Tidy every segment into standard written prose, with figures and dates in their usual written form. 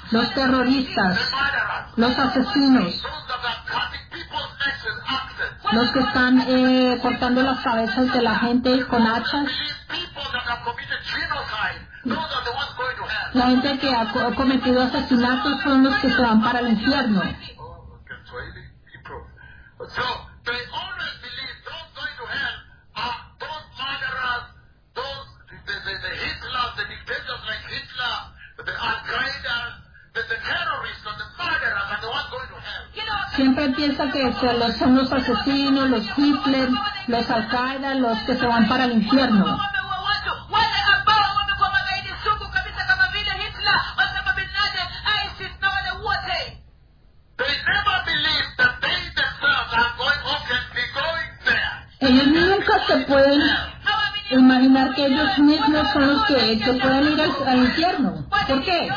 los terroristas, los asesinos, los que están cortando las cabezas de la gente con hachas, la gente que ha cometido asesinatos son los que se van para el infierno. Siempre piensa que son los asesinos, los Hitler, los Al-Qaeda, los que se van para el infierno. Ellos nunca se pueden imaginar que ellos mismos son los que pueden ir al infierno. ¿Por qué?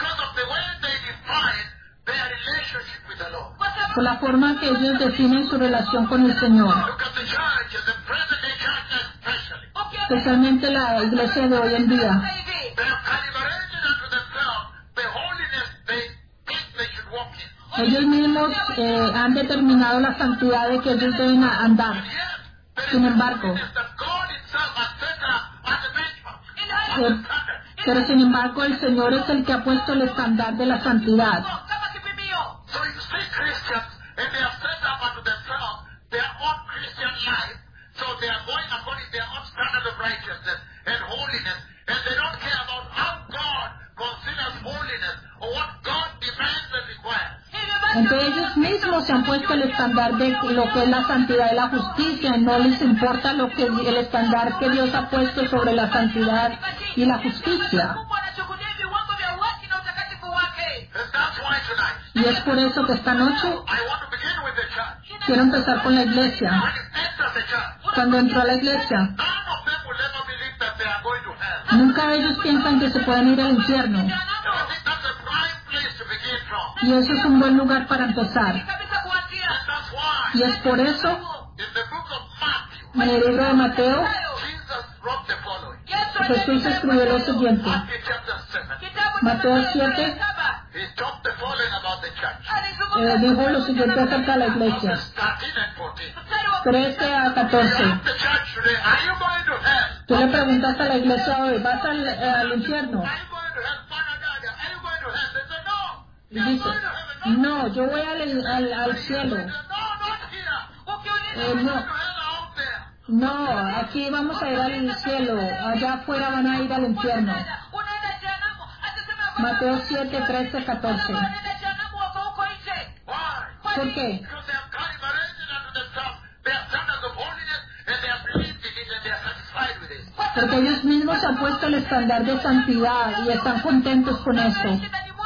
Por la forma que ellos definen su relación con el Señor. Especialmente la iglesia de hoy en día. Ellos mismos han determinado la santidad de que ellos deben andar. Sin embargo, el Señor es el que ha puesto el estándar de la santidad. Entonces ellos mismos se han puesto el estándar de lo que es la santidad y la justicia. No les importa lo que el estándar que Dios ha puesto sobre la santidad y la justicia. Y es por eso que esta noche quiero empezar con la iglesia. Cuando entró a la iglesia, nunca ellos piensan que se pueden ir al infierno. Y eso es un buen lugar para empezar. Y es por eso, en el libro de Mateo, Jesús escribió lo siguiente. Mateo 7 dijo lo siguiente acerca de la iglesia. 13 a 14. Tú le preguntas a la iglesia hoy, ¿vas al infierno? Y dice, no, yo voy al cielo. No, aquí vamos a ir al cielo, allá afuera van a ir al infierno. Mateo 7, 13, 14. ¿Por qué? Porque ellos mismos han puesto el estándar de santidad y están contentos con eso.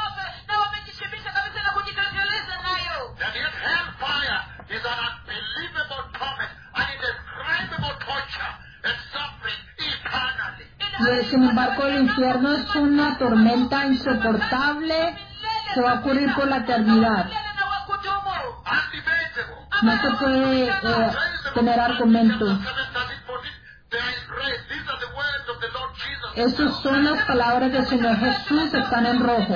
Y sin embargo el infierno es una tormenta insoportable que va a ocurrir por la eternidad. No se puede tener argumento. Esas son las palabras del Señor Jesús, están en rojo.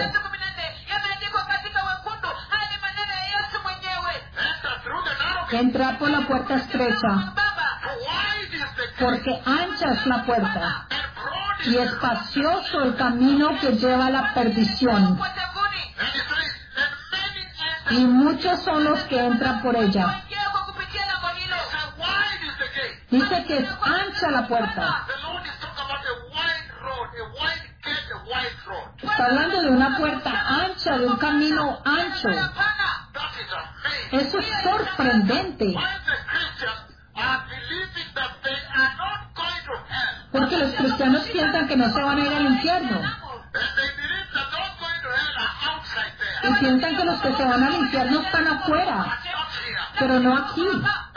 Entra por la puerta estrecha, porque ancha es la puerta y espacioso el camino que lleva a la perdición, y muchos son los que entran por ella. Dice que es ancha la puerta. Está hablando de una puerta ancha, de un camino ancho. Eso es sorprendente. Porque los cristianos piensan que no se van a ir al infierno. Y piensan que los que se van al infierno están afuera. Pero no aquí.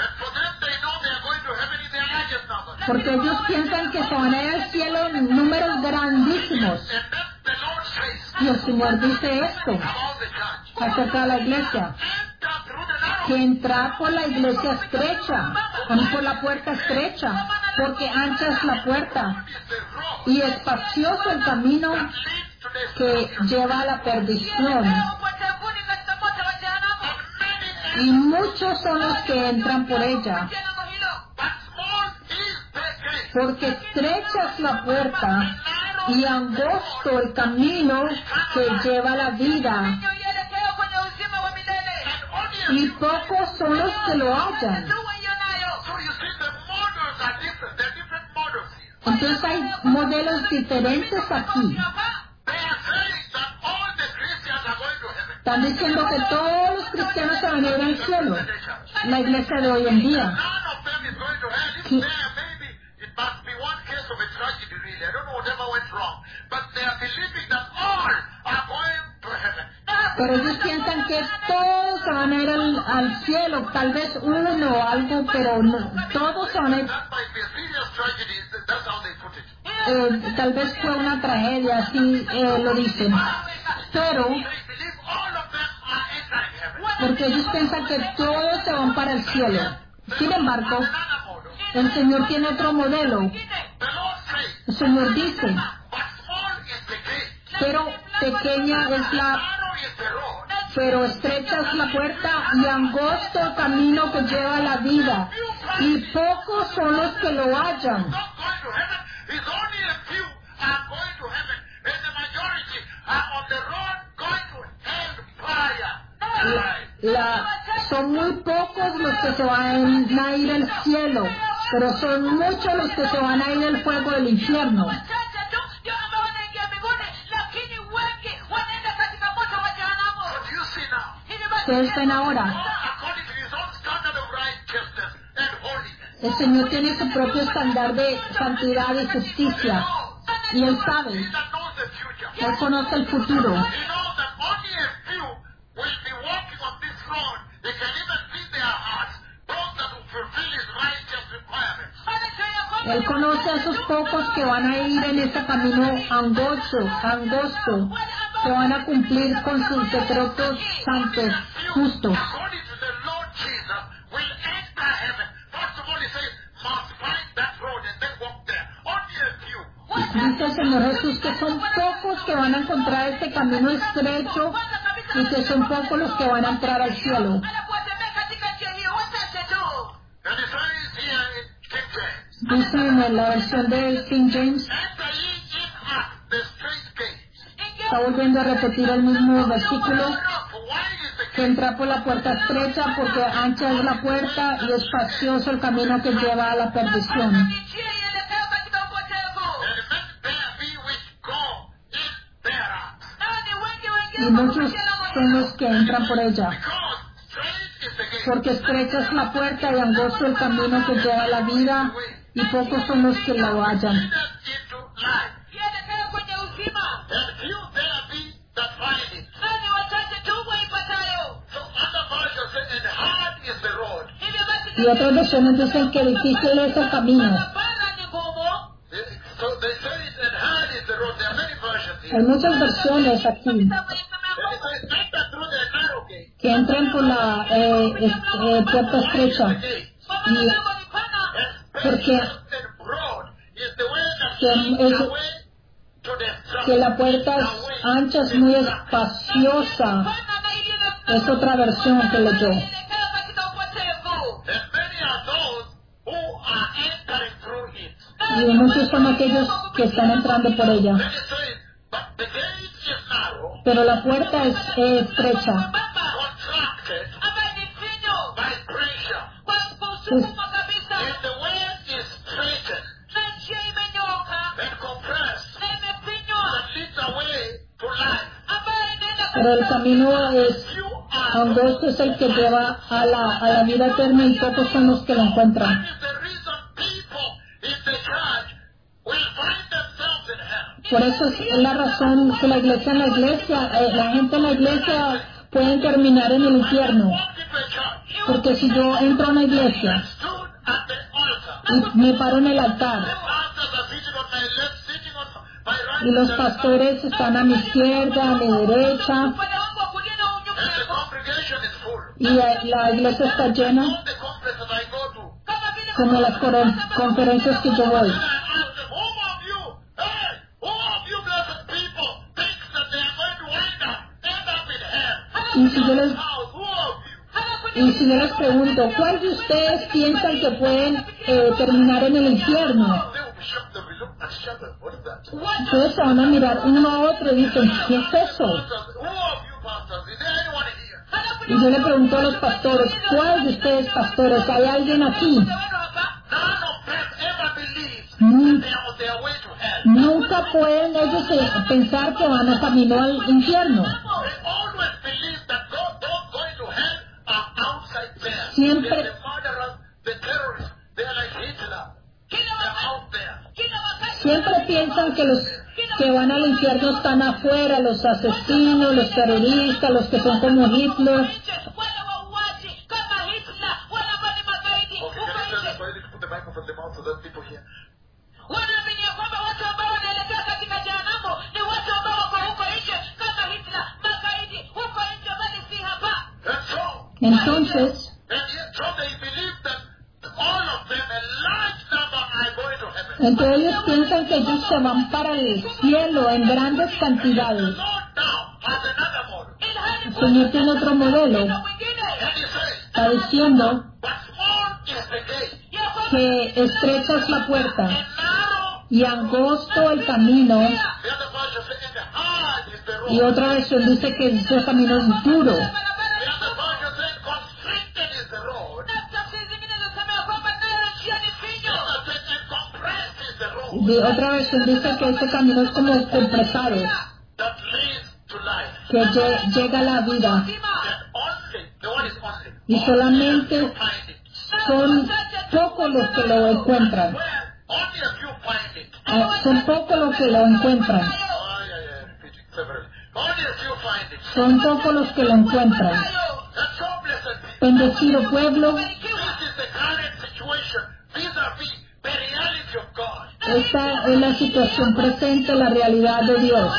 Porque ellos piensan que se van a ir al cielo en números grandísimos. Y el Señor dice esto acerca de la iglesia, que entra por la iglesia estrecha, por la puerta estrecha, porque ancha es la puerta y espacioso el camino que lleva a la perdición. Y muchos son los que entran por ella. Porque estrecha es la puerta y angosto el camino que lleva a la vida. Y pocos son los que lo hallan. Entonces hay modelos diferentes aquí. Están diciendo que todos los cristianos se van a ir al cielo. La iglesia de hoy en día. Pero ellos piensan que todos se van a ir al cielo, tal vez uno o algo, pero no, todos se van a ir. Tal vez fue una tragedia, así lo dicen. Pero, porque ellos piensan que todos se van para el cielo. Sin embargo, el Señor tiene otro modelo. El Señor dice, pero pequeña es pero estrecha es la puerta y angosto el camino que lleva a la vida, y pocos son los que lo hallan. Son muy pocos los que se van a ir al cielo, pero son muchos los que se van a ir al fuego del infierno. Ustedes ven ahora, el Señor tiene su propio estándar de santidad y justicia, y Él sabe, Él conoce el futuro. Él conoce a esos pocos que van a ir en ese camino angosto, que van a cumplir con sus decretos santos, justos. Dice el Señor Jesús que son pocos que van a encontrar este camino estrecho y que son pocos los que van a entrar al cielo. Dice en la versión de King James, está volviendo a repetir el mismo versículo, que entra por la puerta estrecha, porque ancha es la puerta y espacioso el camino que lleva a la perdición. Y muchos son los que entran por ella. Porque estrecha es la puerta y angosto el camino que lleva a la vida, y pocos son los que la hallan. Y otras versiones dicen que difícil es el camino. Hay muchas versiones aquí que entran por la puerta estrecha, y porque que la puerta es ancha, es muy espaciosa, es otra versión que leyó. Y muchos son aquellos que están entrando por ella. Pero la puerta es estrecha. Pero el camino es angosto, es el que lleva a la vida eterna, y pocos son los que lo encuentran. Por eso es la razón que la gente en la iglesia pueden terminar en el infierno. Porque si yo entro a una iglesia y me paro en el altar y los pastores están a mi izquierda, a mi derecha, y la iglesia está llena, como las conferencias que yo voy, Y si yo les pregunto, ¿cuál de ustedes piensan que pueden terminar en el infierno? Ustedes se van a mirar uno a otro y dicen, ¿qué es eso? Y yo le pregunto a los pastores, ¿cuál de ustedes pastores? ¿Hay alguien aquí? Nunca pueden ellos pensar que van a camino al infierno. Siempre piensan que los que van al infierno están afuera, los asesinos, los terroristas, los que son como Hitler. Entonces, entre ellos piensan que ellos se van para el cielo en grandes cantidades. El Señor tiene otro modelo. Está diciendo que estrecha es la puerta y angosto el camino. Y otra versión dice que ese camino es duro. Y otra versión dice que ese camino es como compresado, que llega a la vida. Y solamente son pocos los que lo encuentran. Son pocos los que lo encuentran. Son pocos los que lo encuentran. Bendecido pueblo, esta es la situación presente, la realidad de Dios.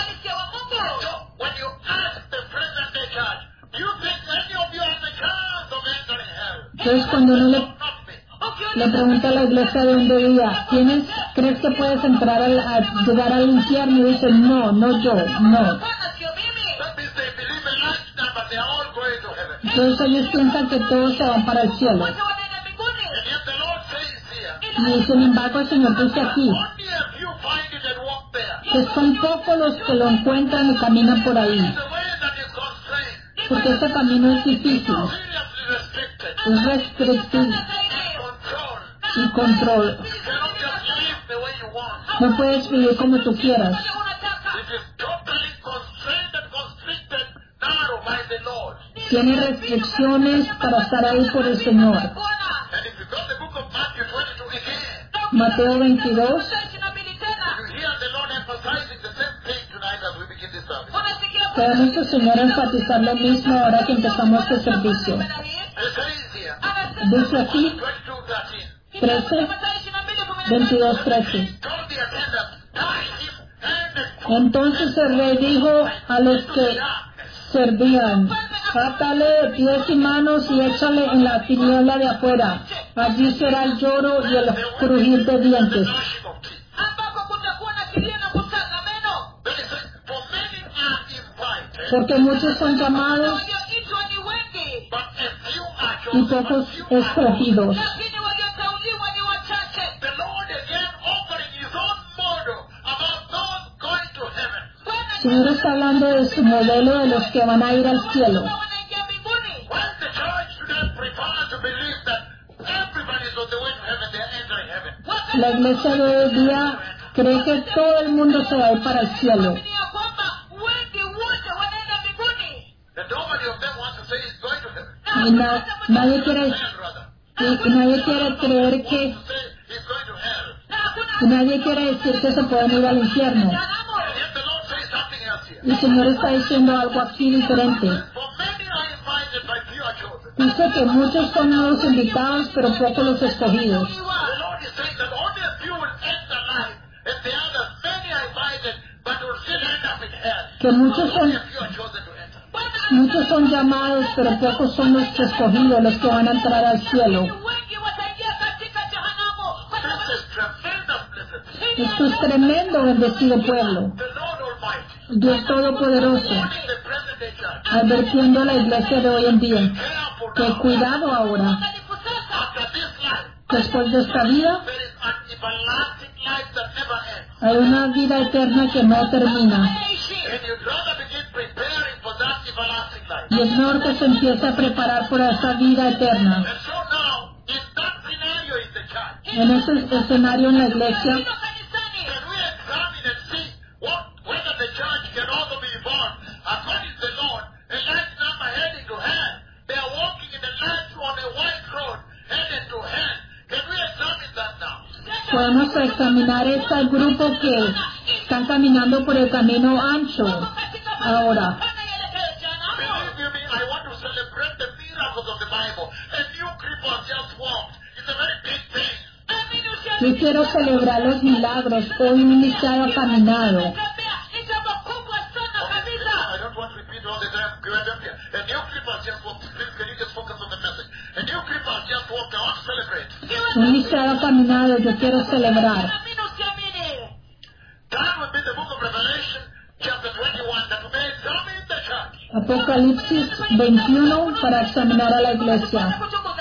Entonces, cuando uno le pregunta a la iglesia de donde vivía, ¿crees que puedes entrar a llegar al infierno? Y dicen, no yo, no. Entonces ellos piensan que todos se van para el cielo. Y sin embargo el Señor dice aquí que son pocos los que lo encuentran y caminan por ahí, porque este camino es difícil, es restrictivo y control. No puedes vivir como tú quieras. Tiene restricciones para estar ahí por el Señor. Mateo 22. Queremos el Señor enfatizar lo mismo ahora que empezamos este servicio. Dice aquí 13, 22, 13. Entonces el rey dijo a los que servían, átale de pies y manos y échale en la tiniebla de afuera. Allí será el lloro y el crujir de dientes. Porque muchos son llamados y pocos escogidos. El Señor está hablando de su modelo de los que van a ir al cielo. La iglesia de hoy día cree que todo el mundo se va a ir para el cielo. Y nadie quiere creer que... Nadie quiere decir que se pueden ir al infierno. Y el Señor está diciendo algo aquí diferente. Dice que muchos son los invitados, pero pocos los escogidos. Que muchos son llamados, pero pocos son los escogidos, los que van a entrar al cielo. Esto es tremendo, bendecido pueblo. Dios Todopoderoso advirtiendo a la iglesia de hoy en día que cuidado ahora, después de esta vida hay una vida eterna que no termina, y es mejor que se empiece a preparar por esa vida eterna. En ese escenario en la iglesia podemos examinar este grupo que están caminando por el camino ancho ahora. Yo quiero celebrar los milagros. Hoy un iniciado ha caminado. Un iniciado ha caminado. Yo quiero celebrar. Apocalipsis 21 para examinar a la iglesia.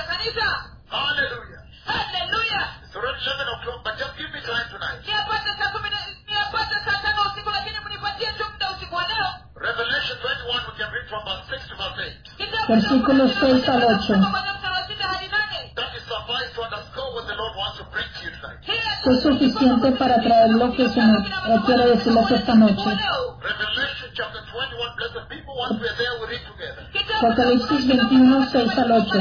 Versículos 6 al 8. Es suficiente para traer lo que el Señor quiere decirles esta noche. Apocalipsis 21, 6 al 8.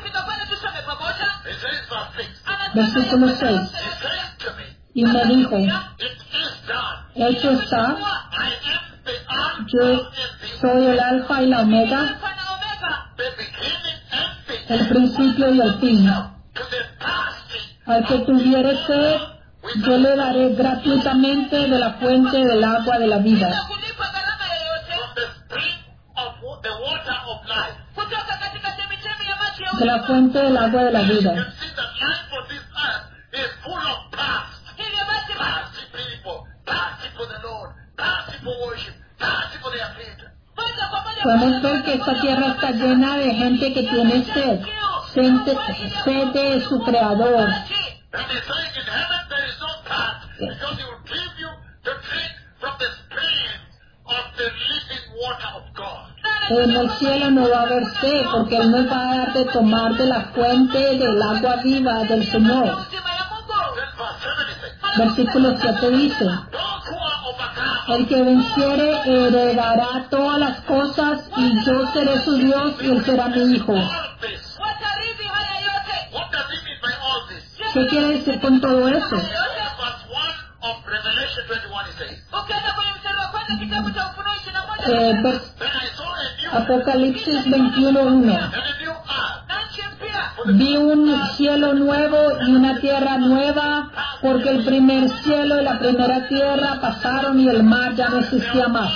Versículo 6. Y me dijo, hecho está, yo soy el alfa y la omega, el principio y el fin. Al que tuviere sed, yo le daré gratuitamente de la fuente del agua de la vida. De la fuente del agua de la vida. Podemos ver que esta tierra está llena de gente que tiene sed de su Creador. En el cielo no va a haber sed, porque Él nos va a dar de tomar de la fuente del agua viva del Señor. Versículo 7 dice, el que venciere heredará todas las cosas, y yo seré su Dios y Él será mi hijo. ¿Qué quiere decir con todo eso? Apocalipsis 21:1. Vi un cielo nuevo y una tierra nueva, porque el primer cielo y la primera tierra pasaron y el mar ya no existía más.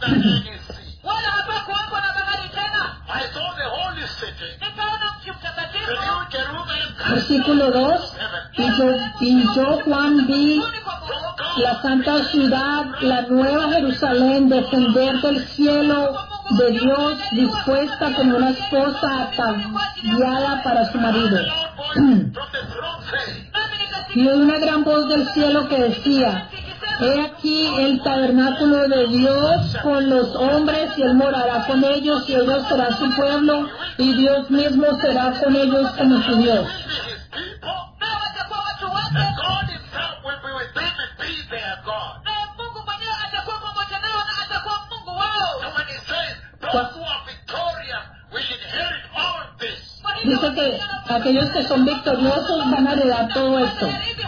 Versículo 2. Y yo Juan vi la santa ciudad, la nueva Jerusalén, descender del cielo de Dios, dispuesta como una esposa ataviada para su marido. Y oí una gran voz del cielo que decía, he aquí el tabernáculo de Dios con los hombres, y Él morará con ellos, y ellos serán su pueblo, y Dios mismo será con ellos como su Dios. Dice que aquellos que son victoriosos van a heredar todo esto.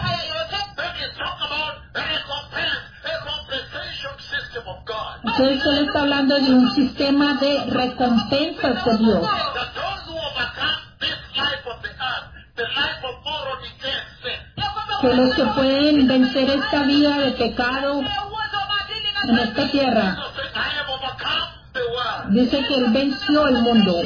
Entonces Él está hablando de un sistema de recompensas de Dios. Que los que pueden vencer esta vida de pecado en esta tierra. Dice que Él venció el mundo.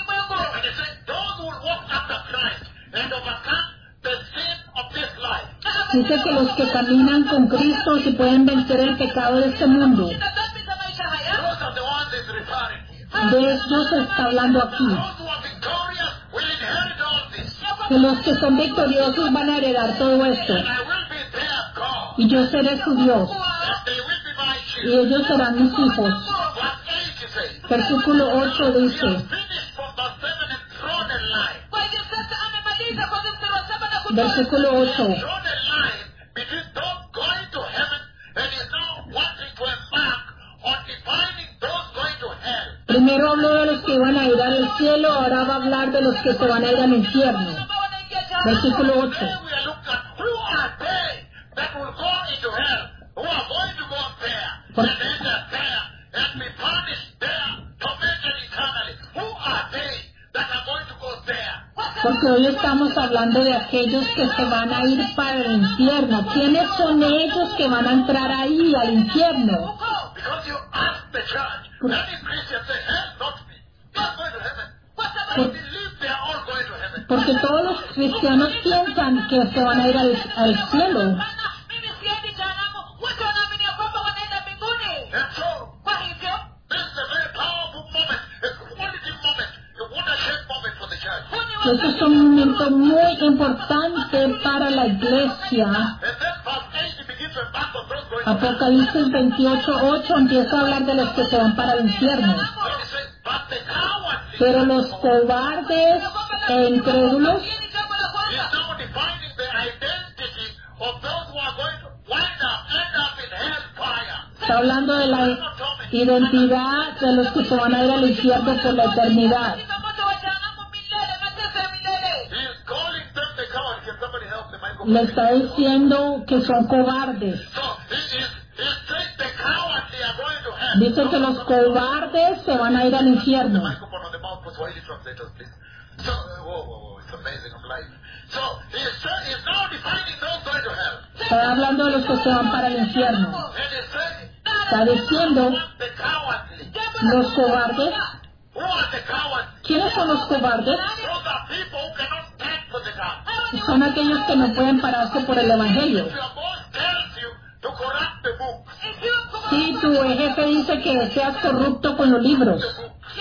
Dice que los que caminan con Cristo se pueden vencer el pecado de este mundo. De ellos está hablando aquí. Those who are victorious will inherit all this. Que los que son victoriosos van a heredar todo esto. And I will be their God. Y yo seré su Dios. And they will be my Y children. ellos serán mis hijos. Verse 8 says, Versículo 8 he dice, has finished from verse 7 and drawn a line. versículo 8, Drawn a line between those going to heaven and is now wanting to embark on defining those going to hell. primero habló de los que iban a ir al cielo, ahora va a hablar de los que se van a ir al infierno. Versículo 8. Today we are looking at who are they that will go into hell, who are going to go there Por- and enter there and be punished there, tormented eternally. Who are they that are going to go there? Porque hoy estamos hablando de aquellos que se van a ir para el infierno. ¿Quiénes son ellos que van a entrar ahí al infierno? Because you ask the church, many Christians say, hell, not me. They are going to heaven. I believe they are all going to heaven. Porque todos los cristianos piensan que se van a ir al cielo. And so, this is a very powerful moment, a quality moment, a watershed moment for the church. Eso es un momento muy importante para la iglesia. And then verse 8 begins to embark on those going to hell. Apocalipsis 28:8 empieza a hablar de los que se van para el infierno. Then it says, but the cowardly Pero los cobardes e incrédulos is now defining the identity of those who are going to end up in hellfire. está hablando de la identidad de los que se van a ir al infierno por la eternidad. He is calling them the coward. Can somebody help them? I go Le está diciendo que son cobardes. So he says the cowardly are going to hell. Dice que los cobardes se van a ir al infierno. Microphone on the mouth for Swahili translators, please. So, whoa, it's amazing of life. So he's now defining those going to hell. Está hablando de los que se van para el infierno. And he's saying, Está diciendo the cowardly. los cobardes. Who are the cowards? ¿Quiénes son los cobardes? Those are people who cannot stand for the God. Son aquellos que no pueden pararse por el evangelio. If your boss tells you to corrupt the book, Si tu jefe dice que seas corrupto con los libros that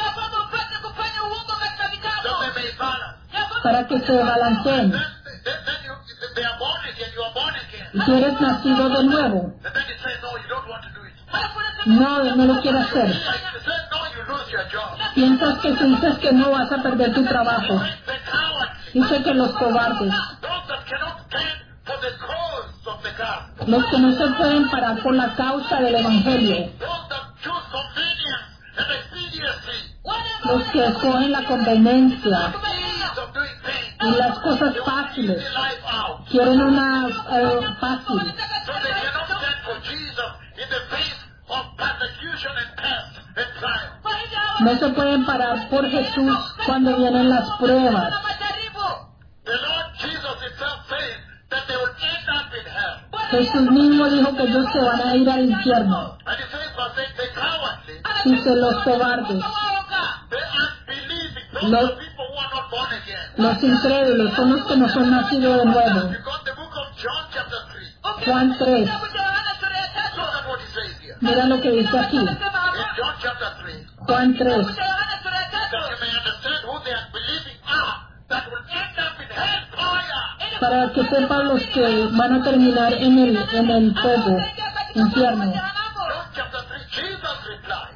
they may balance. para que se balanceen, Then they are born again, you are born again. y tú eres nacido de nuevo, And then you say, no, you don't want to do it. no lo quieres hacer. Like you say, no, you lose your job. Piensas que si dices que no vas a perder tu trabajo. The cowardly, Dice que los cobardes, those that cannot stand for the cause of the gospel, los que no se pueden parar por la causa del evangelio, those that choose convenience and expediency, los que escogen la conveniencia ease of doing things, y las cosas fáciles, easy life out. quieren una fácil. So they cannot stand for Jesus in the face of persecution and test and trial. No se pueden parar por Jesús cuando vienen las pruebas. The Lord Jesus himself says that they will end up in hell. Jesús mismo dijo que ellos se van a ir al infierno. And he says, but the cowardly, Dice los cobardes, the unbelieving, those Los- are people who are not born again. los incrédulos, son los que no son nacidos de nuevo. You got the book of John chapter 3. Juan 3, Look at what he says here. mira lo que dice aquí. In John chapter 3, Juan 3, that you may understand who the unbelieving are that will end up in hellfire. para que sepan los que van a terminar en el fuego, infierno. John chapter 3, Jesus replied,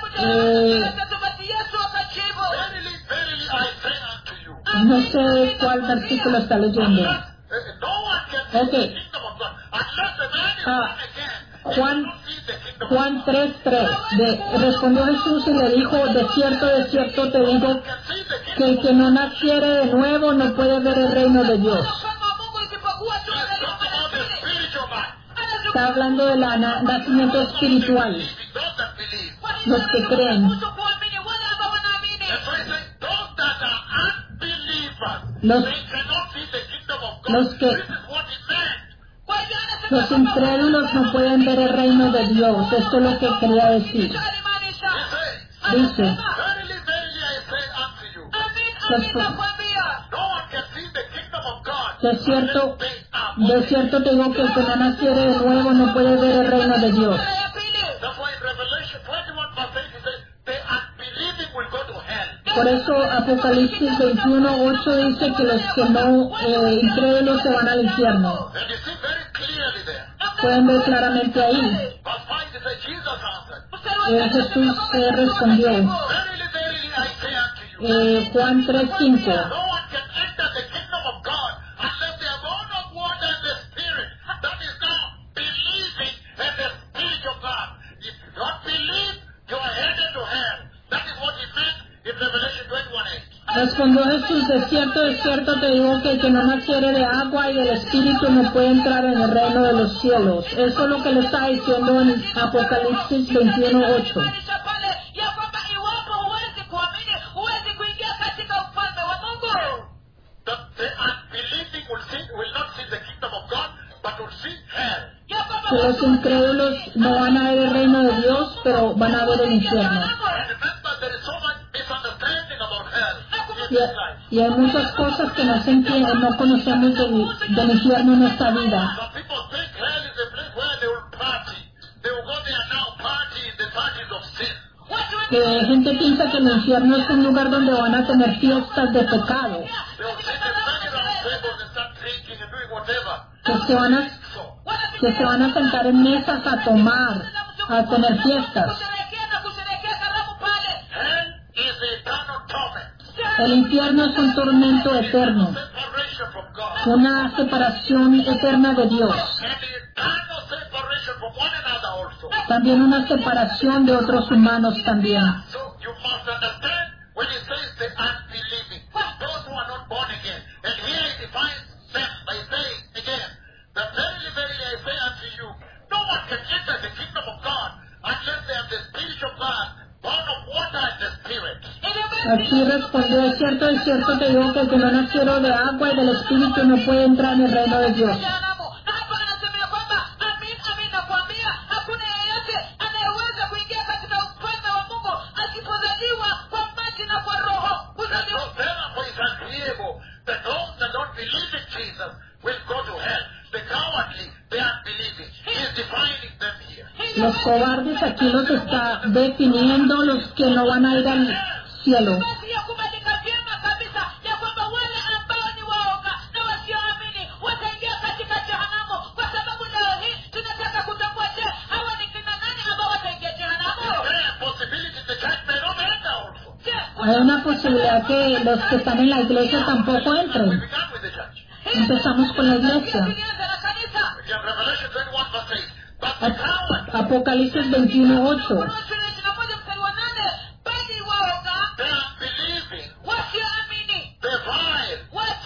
Verily, verily, I say unto you, No sé cuál versículo está leyendo. no one can see Ok. the kingdom of God unless the man is Ah, born again. He Juan- cannot see the kingdom of Juan 3:3. Respondió Jesús y le dijo, de cierto te digo God. Can see the que kingdom el que no naciere de nuevo no puede ver el reino de Dios. He's talking about the spiritual man. Está hablando del nacimiento espiritual, Those that believe. los que creen, And so he says, those that are unbelievers, Los- they cannot see the kingdom of God. los que- This is what it meant. los incrédulos no pueden ver el reino de Dios. Esto es lo que quería decir. He says, Dice, verily, verily, I say unto you, no one can see the kingdom of God de cierto, unless they are born. de cierto te digo que el que no naciere de nuevo no puede ver el reino de Dios. That's why in Revelation 21 verse 8 he says, the unbelieving Por eso Apocalipsis 21:8 dice que los que no incrédulos se van al infierno. And you see very clearly there. Pueden ver claramente ahí. Verse 5 it says, Jesus answered, Jesús respondió. Verily, verily, I say unto you, Juan 3:5. no one can enter the kingdom of God unless they are born of water and the Spirit. That is now believing in the Spirit of God. If you don't believe, you are headed to hell. That is what he meant in Revelation 21:8. Respondió Jesús, de cierto te digo que el que no naciere de agua y del Espíritu no puede entrar en el reino de los cielos. Eso es lo que le está diciendo en Apocalipsis 21:8. The unbelieving will not see the kingdom of God, but will see hell. Que los incrédulos no van a ver el reino de Dios, pero van a ver el infierno. And remember, there is so much misunderstanding about hell in this life. Y hay muchas cosas que no se entienden, no conocemos del infierno en esta vida. Some people think hell is a place where they will party. They will go there now, party in the parties of sin. Que gente piensa que el infierno es un lugar donde van a tener fiestas de pecado, They will sit and stand around tables and start drinking and doing whatever. que se van a sentar en mesas a tomar, a tener fiestas. Hell is eternal torment. El infierno es un tormento eterno, Separation from God. una separación eterna de Dios, And eternal separation from one another also. también una separación de otros humanos también. So you must understand when he says the unbelieving, those who are not born again. And here he defines them by saying again, that verily, verily I say unto you, no one can enter the kingdom of God unless they have the Spirit of God, born of water and the Spirit. Aquí respondió, de cierto te digo que el que no naciera de agua y del Espíritu no puede entrar en el reino de Dios. Therefore it's agreeable that those that don't believe in Jesus will go to hell. The cowardly, the unbelieving. He is defining them here. Los cobardes aquí los está definiendo, los que no van a ir al cielo. Hay una posibilidad que los que están en la iglesia tampoco We entren. began with the church. Empezamos con la iglesia. Again, Revelation 21 verse 8. But the coward, Apocalipsis 21:8. the unbelieving, the vile,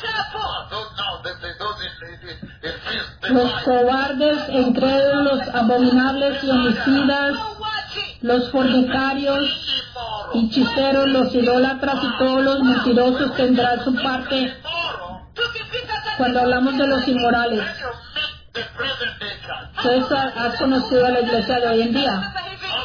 those Los cobardes, incrédulos, abominables y homicidas, los fornicarios, hechiceros, los idólatras y todos los mentirosos tendrán su parte cuando hablamos de los inmorales. Entonces has conocido a la iglesia de hoy en día.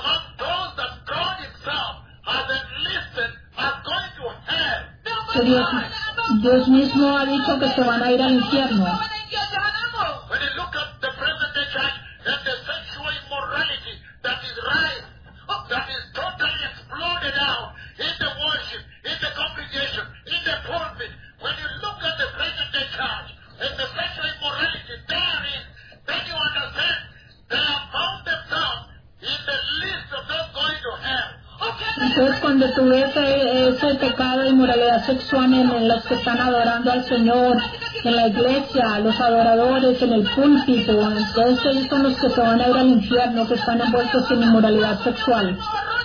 Que Dios mismo ha dicho que se van a ir al infierno. When you look at the present day church and the sexual immorality that is rife, that is totally exploded out in the worship, in the congregation, in the pulpit, when you look at the present day church and the sexual immorality therein, then you understand they have found themselves in the list of those going to hell. Entonces cuando tú ves ese pecado de inmoralidad sexual en los que están adorando al Señor, en la iglesia, los adoradores, en el púlpito, entonces ellos son los que se van a ir al infierno, que están envueltos en inmoralidad sexual.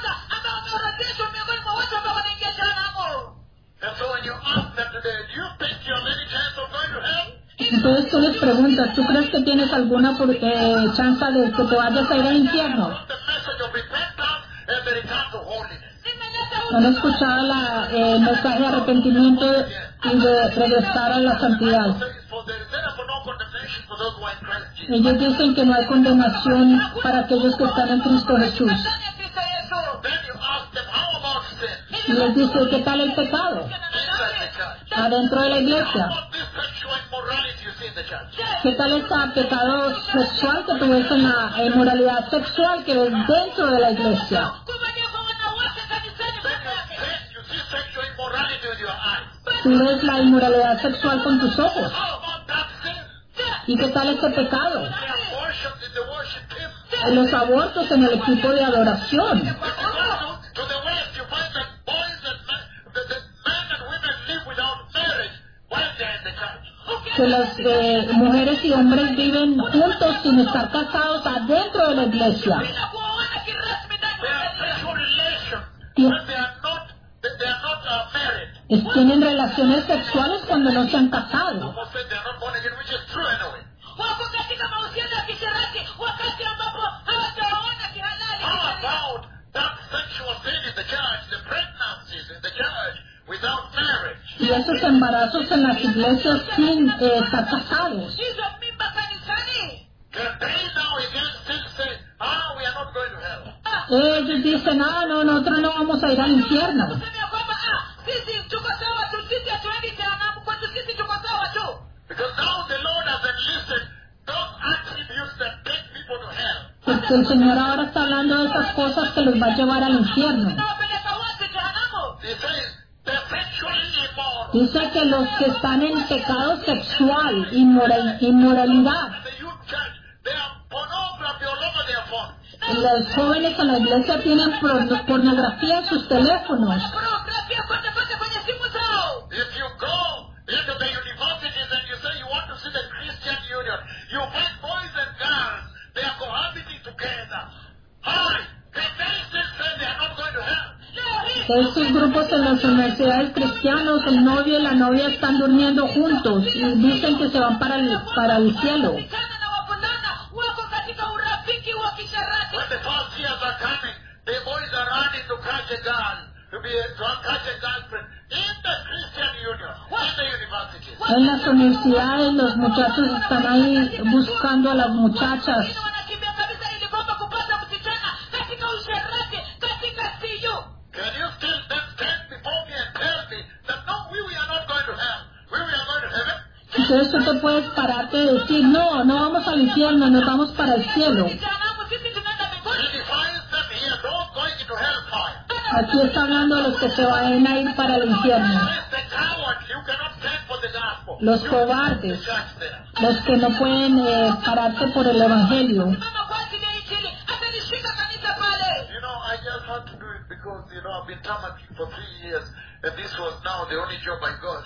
And so when you ask them today, do you think you have any chance of going to hell? Entonces tú les preguntas, ¿tú crees que tienes alguna chance de que te vayas a ir al infierno? The message of repentance and the return to holiness. ¿Han escuchado el mensaje de arrepentimiento y de regresar a la santidad? For there is therefore no condemnation for those who are in Christ Jesus. Ellos dicen que no hay condenación para aquellos que están en Cristo Jesús. Then you ask them, how about sin? Y les dice, ¿qué tal el pecado? Inside the church. Adentro de la How iglesia. about this sexual immorality you see in the church? ¿Qué tal este pecado sexual que tú ves en la inmoralidad sexual que ves dentro de la iglesia? Then you see sexual Tú ves la inmoralidad sexual con tus ojos. How about that sin? ¿Y qué tal este pecado? The abortions in the worship team. Los abortos en el equipo de adoración. If you go to the West, you find that boys and men, the men and women live without marriage while they're in the church. Que las mujeres y hombres viven juntos sin estar casados adentro de la iglesia. They have sexual relations Yeah. when they are not married. Tienen relaciones sexuales cuando no se han casado. Almost said they are not born again, which is true anyway. Wako katika mahusiano ya kisherati wakati ambapo hawajaona kihalali. How about that sexual sin in the church, the pregnancies in the church without marriage? Y esos embarazos en las iglesias sin estar casados. Hizo mimba kanisani. Can they now again still say, we are not going to hell? Ellos dicen, no, nosotros no vamos a ir al infierno. Kusema ya kwamba sisi tuko sawa tu, sisi hatuendi jehanamu, kwetu sisi tuko sawa tu. Because now the Lord has enlisted those attributes that take people to hell. Porque el Señor ahora está hablando de esas cosas que los va a llevar al infierno. Tunawapeleka wote jehanamu. He says, the sexually immoral. Dice que los que están en pecado sexual, inmoralidad, And the youth church, they have pornography all over their phones. los jóvenes en la iglesia tienen pornografía en sus teléfonos. Pornografia kote kote kwenye simu zao. If you go into the universities and you say you want to see the Christian Union, you find boys and girls, they are cohabiting together. Hi, can they still say they are not going to hell? Estos grupos en las universidades cristianas, el novio y la novia están durmiendo juntos y dicen que se van para el cielo. Vijana na wavulana wako katika urafiki wa kisherati. When the first years are coming, the boys are running to catch a girl, to catch a girlfriend in the Christian Union, in the universities. En las universidades los muchachos están ahí buscando a las muchachas. Wengine wanakimbia kabisa ili kwamba kupata msichana katika usherati, katika siyo. Can you still then stand before me and tell me that no, we are not going to hell, we are going to heaven? Entonces tú te puedes pararte y decir, no vamos al infierno, nos vamos para el cielo. Jehanamu sisi tunaenda He mbinguni. defines them here, those going into hellfire. Aquí está hablando de los que se van a ir para el infierno. It's the cowardly who cannot stand for the gospel. Los You cobardes, the church there. los que no pueden pararse por el evangelio. Mama kwa ajili ya injili atalishika kanisa pale. You know, I just had to do it because, I've been tarmacking for 3 years, and this was now the only job I got.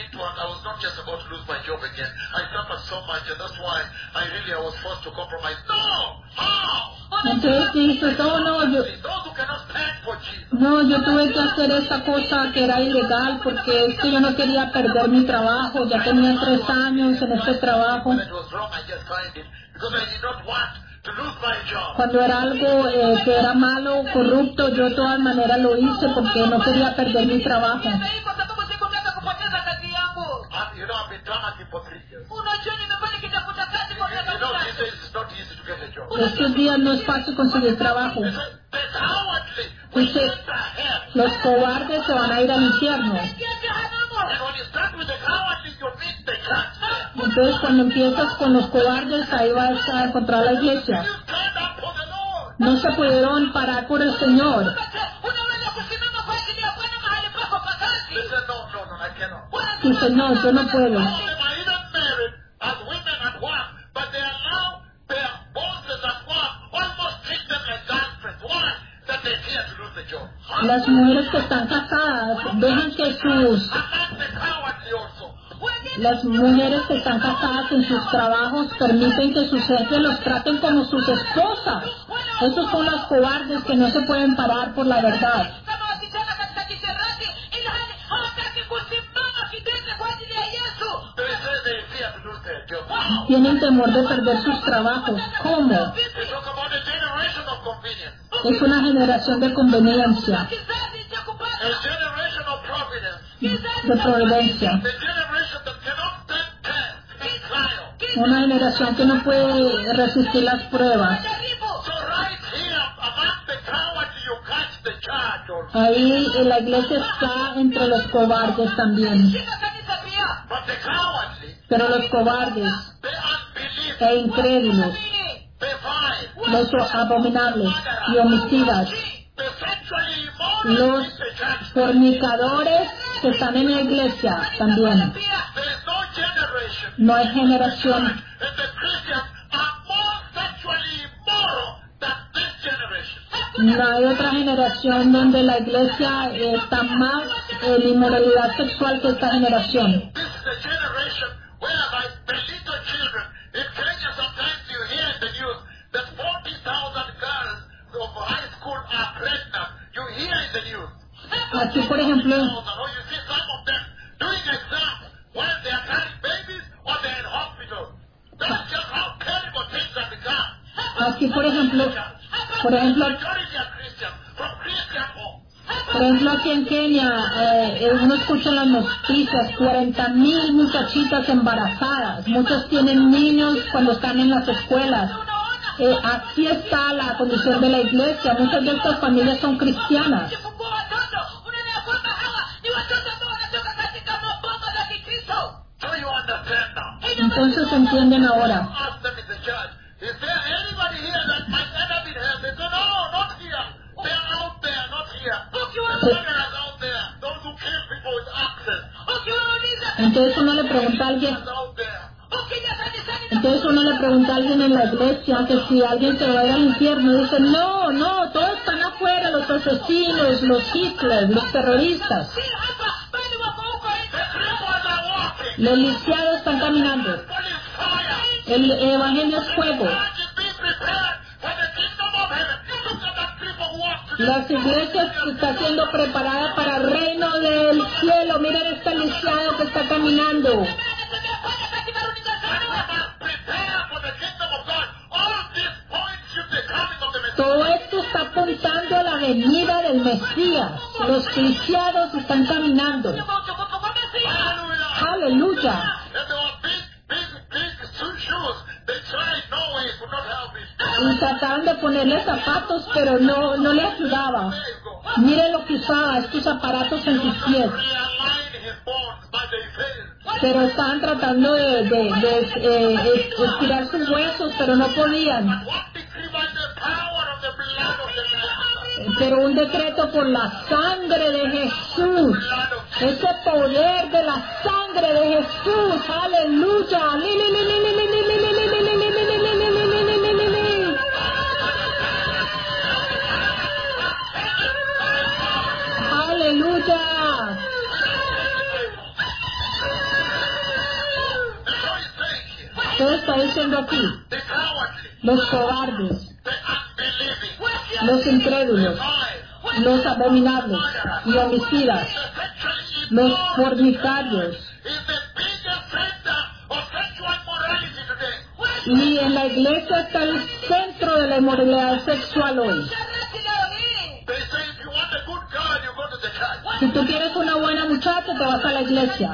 I was not just about to lose my job again. I suffered so much, and that's why I was forced to compromise. No! How? Entonces dices, Those who cannot stand for Jesus. yo tuve que hacer esta cosa que era ilegal porque es que yo no quería perder mi trabajo, ya tenía 3 años en este trabajo. When it was wrong, I just signed it because I did not want to lose my job. Cuando era algo que era malo, corrupto, yo de todas maneras lo hice porque no quería perder mi trabajo. Sasa hii kwa sababu sikutaka kupoteza kazi yangu. And I've been tarmacking for 3 years. Unajua nimekuwa nikitafuta kazi kwa miaka These mitatu. days it's not easy to get a job. Estos días no es fácil conseguir trabajo. The cowardly will Dice, enter hell. los cobardes se van a ir al infierno. Ingia jehanamu. And when you start with the cowardly, you meet the church there. Entonces cuando empiezas con los cobardes, ahí vas a encontrar la iglesia. You stand up for the Lord. No se pudieron parar por el Señor. Unaweza kusimama kwa ajili ya Bwana mahali pako pa kazi. They said, no, I cannot. Dice, no, yo no puedo. All of them are even married as women at work, but they are now their bosses at work almost treat them like girlfriends. Why? That they fear to lose the job. Las mujeres que están casadas dejan que sus... And that's the cowardly also. Las mujeres que están casadas en sus trabajos permiten que sus jefes los traten como sus esposas. Esos son los cobardes que no se pueden parar por la verdad. Kama wasichana katika kisherati, ilhali hawataki kusimama kidete kwa ajili ya Yesu. They say they fear to lose their job. Wow. Tienen temor de perder sus trabajos. ¿Cómo? They talk about a generation of convenience, Es una generación de conveniencia, Kizazi cha a kupata. generation of providence, de providencia. a generation that cannot stand test and trial. Una generación que no puede resistir las pruebas. Jaribu. So right here, among the cowardly, you catch the church also. Ahí la iglesia está entre los cobardes también. Shika kanisa pia. But the cowardly, Pero los cobardes the unbelieving, e incrédulos, Amini. the vile, los abominables y homicidas, the sexually immoral los in the church. fornicadores que están en la iglesia también. There is no generation No hay generación, and the Christians are more sexually immoral than this generation. no hay otra generación donde la iglesia está más en inmoralidad sexual que esta generación. This is a generation whereby the little children, in Kenya sometimes you hear in the news that 40,000 girls of high school are pregnant. You hear in the news. Aquí, por ejemplo, Or you see some of them doing exams when they are carrying babies or they are in hospital. That's just how terrible things have become. aquí, por ejemplo, Majority are Christians from Christian homes. aquí en Kenia, uno escucha en las noticias 40,000 muchachitas embarazadas, muchos tienen niños cuando están en las escuelas. Así está la condición de la iglesia, muchas de estas familias son cristianas. Kufungua watoto, unaona ya kwamba hawa ni watoto ambao wanatoka katika mabongo za Kikristo. So you understand now. Entonces entienden ahora. Ask them in the church, is there anybody here that might end up in hell? They say, no, not here. They are out there, not here. Murderers out there, those who kill people with axes. Ukiwauliza Entonces uno le pregunta a alguien, Out there. ukija kanisani na entonces uno le pregunta a alguien en la iglesia que si alguien se va a ir al infierno, dice no, todos están afuera, los asesinos, los Hitler, los terroristas, si hapa bali wako huko The cripples are walking. los lisiados están caminando, Police fire. el evangelio es fuego. Churches, be prepared for the kingdom of heaven. Look at that cripple walk today. Las iglesias están siendo preparadas para el reino del cielo. Miren este lisiado que está caminando. anatembea pale katika runinga And zao. we must prepare for the kingdom of God. All these points should be coming of the Messiah. Todo esto está apuntando a la venida del Mesías. Los lisiados están caminando. Kwa utukufu kwa Masihi. Hallelujah. Aleluya. And there were big shoes. They tried, no way, it could not help it. Y trataron de ponerle zapatos, pero no le ayudaba. There you go. Miren lo que usaba, estos aparatos en sus pies. Realign his bones, but they failed. Pero estaban tratando de estirar sus huesos, pero no podían. What decree by the power of the blood of the Lamb? Pero un decreto por la sangre de Jesús. Blood of Ese poder de la sangre de Jesús. Aleluya. Aleluya. That's what he's saying here. ¿Qué está diciendo aquí? The cowardly, Los cobardes, the unbelieving, los incrédulos, lies, los abominables y homicidas, the sexually los immoral fornicarios. is the biggest center of sexual morality today. Y en la iglesia está el centro de la inmoralidad sexual hoy. Sharati leo hii. They say if you want a good girl, you go to the church. Si tú quieres una buena muchacha, te vas a la iglesia.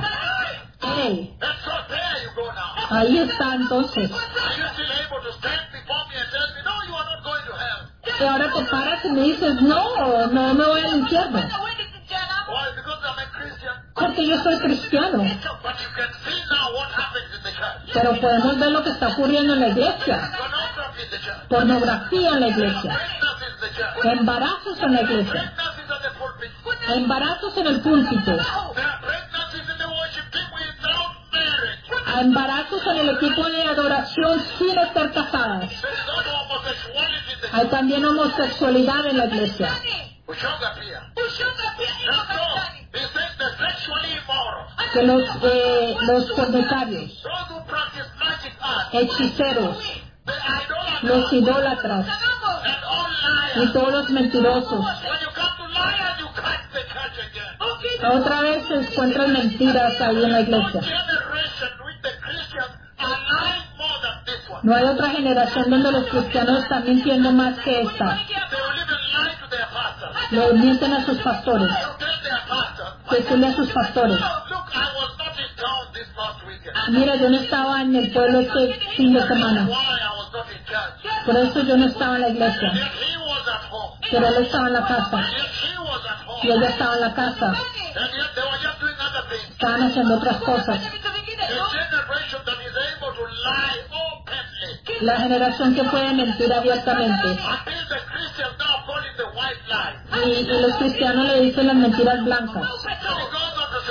Hey, And so there you go now. ahí está entonces. Are you still able to stand before me and tell me, no, you are not going to hell? Y ahora te paras y me dices, no me voy al infierno. Huendi kijana. Why? Because I'm a Christian. Porque yo soy cristiano. But you can see now what happens in the church. Pero podemos ver lo que está ocurriendo en la iglesia. Pornography in the church. Pornografía en la iglesia. Pregnancy in the church. Embarazos en la iglesia. Pregnancies at the pulpit. Embarazos en el púlpito. There are pregnancies in the worship team without marriage. Embarazos en el equipo de adoración sin estar casadas. There is also homosexuality in the church. Hay también homosexualidad en la iglesia. Ushoga pia. Ushoga pia iko And so, kanisani. he says the sexually immoral. Que los fornicarios, Those who practice magic arts. hechiceros, The idolaters. los idólatras Sanamu. And all y liars. todos los mentirosos. When you come to liars, you catch the church again. Ukija Otra vez se encuentran mentiras ahí en la No iglesia. generation with the Christians are lying more than this one. No hay otra generación donde los cristianos están mintiendo más que esta. They will even lie to their pastors. Le mienten a sus pastores, They'll tell their pastors, decirle a sus pastores. look, I was not in town this past weekend. Mira, yo no estaba en el pueblo este fin de semana, Why I was not in church. por eso yo no estaba en la iglesia, Yet he was at home. pero él estaba en la casa Yet she was at home. y ella estaba en la casa, And yet they were just doing other things. estaban haciendo otras cosas. vitu vingine. A generation that is able to lie openly. La generación que puede mentir abiertamente Until the Christians now call it the white lie. y los cristianos le dicen las mentiras blancas. Because of the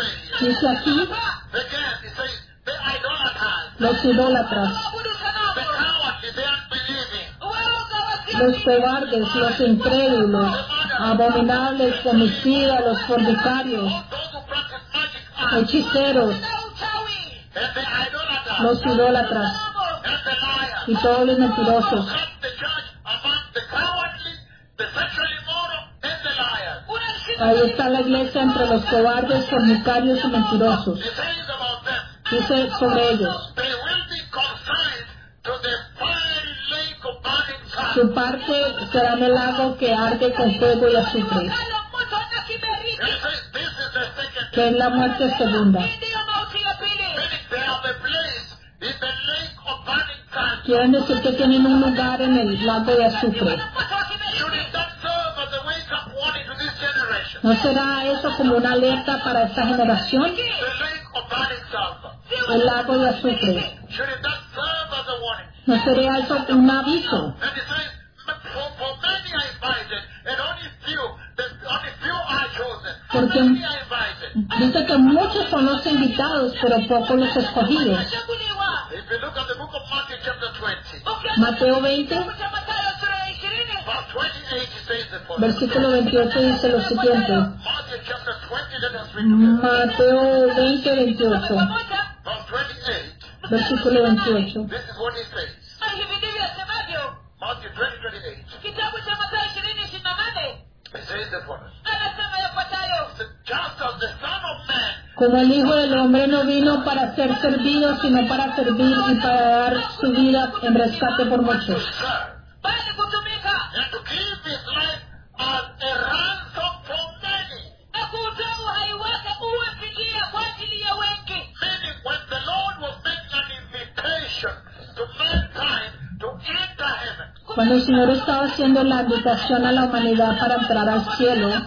Dice aquí, Again, it says, the idolaters, los idólatras, the cowardly, the unbelieving, los cobardes, los incrédulos, abominables, homicidas, los fornicarios, those who practice magic arts, hechiceros, and the idolaters, los idólatras and the liars. y todos los mentirosos. Cut the church among the cowardly, the sexually immoral, and the liars. Ahí está la iglesia entre los cobardes, fornicarios y mentirosos. It says about them, Dice sobre ellos, they will be consigned to the fiery lake of burning fire. su parte será en el lago que arde con fuego y azufre, And it says, this is the second que es la muerte segunda. meaning they have a place in the lake of burning fire. Quieren decir que tienen un lugar en el lago de azufre. Should it not serve as a wake-up warning to this generation? ¿No será eso como una alerta para esta generación? The lake of burning sulfur. El lago de azufre. Should it not serve as a warning? ¿No sería eso un aviso? And it says, for many are invited, and only few are chosen. Porque Many are invited. dice que muchos son los invitados, pero pocos los escogidos. If you look at the book of Matthew chapter 20, Mateo 20, verse 28, it says the following. versículo 28 dice lo siguiente. Matthew chapter 20, let us read together. Mateo 20, 28, Verse 28, versículo 28. this is what he says. Matthew 20, 28. It says the following. Just as the Son of Man Como el Hijo del Hombre no vino para ser servido, sino para servir y para dar su vida en rescate por muchos. served, and to give his life as a ransom for many. Meaning, when the Lord was making an invitation to mankind to enter heaven, Cuando el Señor estaba haciendo la invitación a la humanidad para entrar al cielo, he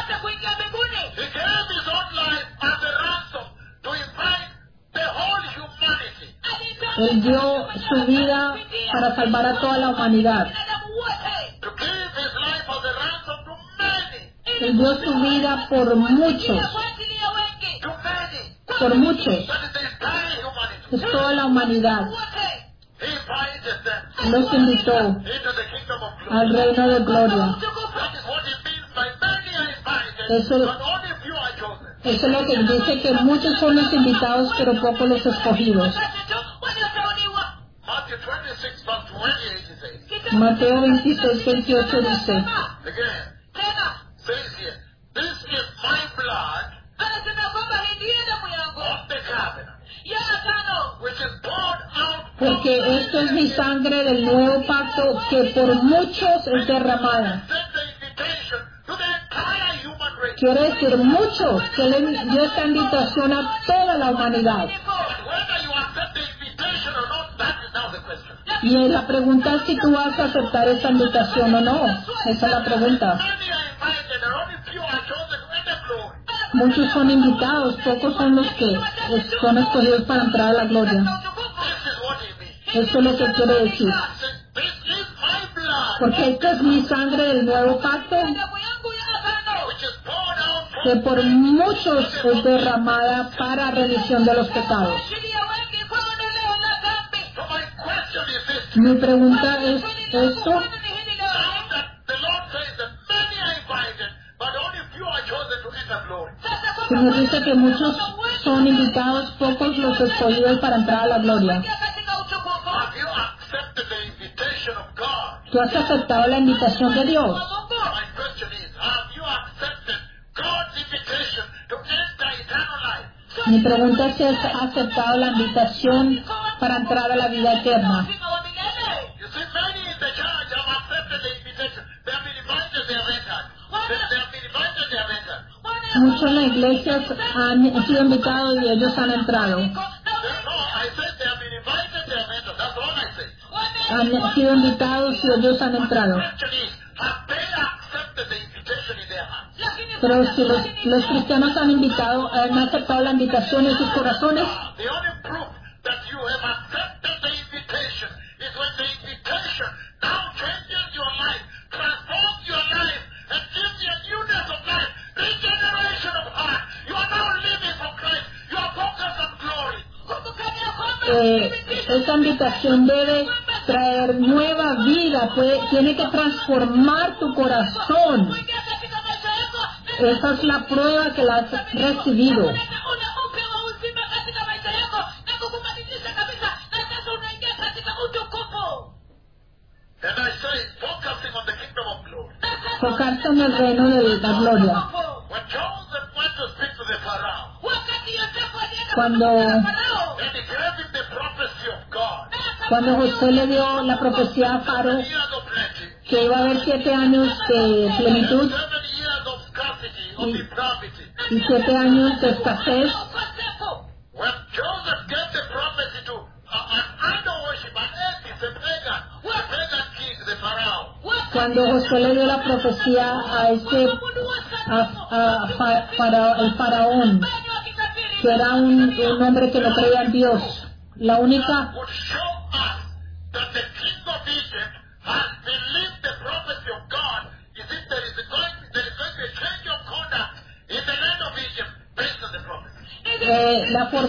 gave his own life as a ransom to invite the whole humanity. Él dio su vida para salvar a toda la humanidad. To give his life as a ransom to many. Él dio su vida por muchos, To many. por muchos. That is the entire humanity. Es toda la humanidad. He invited them Los invitó into the kingdom of glory. al reino de gloria. That is what it means by many are invited, Eso- but only few are chosen. Eso es lo que dice que muchos son los invitados, pero pocos los escogidos. Matthew 26, verse 28, it says. Mateo 26, 28 dice, Again, says here, this is my blood of the covenant, which is poured out for porque esto es mi sangre del nuevo pacto que por muchos es derramada. send the invitation to the entire human race. Quiere decir muchos, que le dio esta invitación a toda la humanidad. Whether you accept the invitation or not, that is now the question. Y la pregunta es si tú vas a aceptar esta invitación o no. Esa es la pregunta. Many are invited, and only few are chosen to enter glory. Muchos son invitados, pocos son los que son escogidos para entrar a la gloria. This is what he means. Eso es lo que quiere decir. He says, this is my blood, Porque esta es mi sangre del nuevo pacto, which is poured out for que por muchos es derramada para remisión de los pecados. So my question is this. Mi pregunta es esto. Now that the Lord says that many are invited, but only few are chosen to enter glory. El Señor dice que muchos son invitados, pocos los escogidos para entrar a la gloria. Have you accepted the invitation of God? ¿Tú has aceptado la invitación de Dios? My question is, have you accepted God's invitation to enter eternal life? Mi pregunta es si has aceptado la invitación para entrar a la vida eterna. You see, many in the church have accepted the invitation. They have been invited, they have entered. They have been invited, they have entered. Muchos en la iglesia han sido invitados y ellos han entrado. No, I said they have been invited, they have entered. That's all I said. Han sido invitados y ellos han entrado. The question is, have they accepted the invitation in their hearts? Pero si los cristianos han aceptado la invitación en sus corazones, The only proof that you have accepted the invitation is when the invitation now changes your life, transforms your life, and gives you a newness of life, regeneration of heart. You are now living for Christ. esta invitación debe traer nueva vida, tiene que transformar tu corazón. kuingia katika maisha yako, Esa es la prueba que la has recibido. una upya wa uzima katika maisha yako na kukubadilisha kabisa, na sasa unaingia katika utukufu. And I say, focusing on the kingdom of glory. Enfocarse en el reino de la gloria. When Joseph went to speak to the Pharaoh, Wakati Yosefu alienda Cuando- kumwambia Farao, and he gave him the prophecy of God, Cuando José le dio la profecía a Faro 7 years of plenty, que iba a haber 7 años de plenitud 7 years of scarcity, of depravity. y 7 años de escasez, ukosefu. When Joseph gave the prophecy to an idol worship, an atheist, a pagan king, the Pharaoh, cuando José le dio la profecía a el faraón, que era un hombre que no creía en Dios, la única would show us that the king of Egypt has believed the prophecy of God. You see, there is going to be a change of conduct in the land of Egypt based on the prophecy.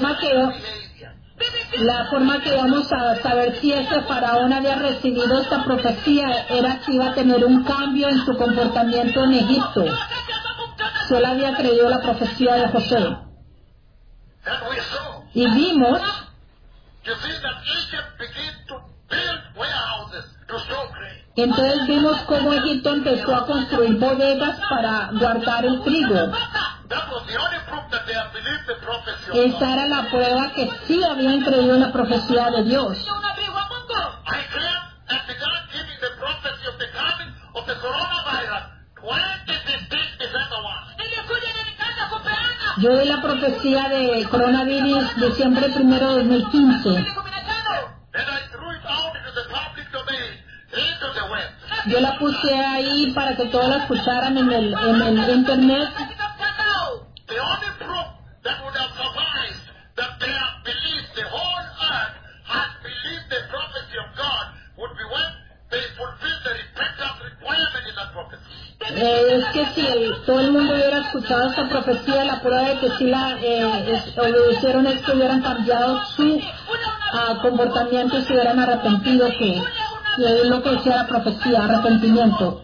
la forma que vamos a saber si ese faraón había recibido esta profecía era que iba a tener un cambio en su comportamiento en Egipto, si él había creído la profecía de José. And we saw, Y vimos you see, that Egypt began to build warehouses to store grain. Entonces vimos cómo Egipto empezó a construir bodegas para guardar el trigo. That was the only proof that they had believed the prophecy of Esa God. era la prueba que sí habían creído en la profecía de Dios. Unabii wa Mungu. I came and began giving the prophecy of the coming of the coronavirus 2015 December 1. Nilikuja na nikaanza kupeana Yo di la profecía de coronavirus diciembre 1, 2015. 2015. And I threw it out into the public domain, into the web. Yo la puse ahí para que todos la escucharan en el internet. Katika mtandao. The only proof that would have sufficed that they have believed, the whole earth has believed the prophecy of God, would be when they fulfill the repentance requirement in that prophecy. Es que si todo el mundo hubiera escuchado esta profecía, la prueba de que sí la obedecieron es que hubieran cambiado su comportamiento y se hubieran arrepentido, que es lo que decía la profecía, arrepentimiento.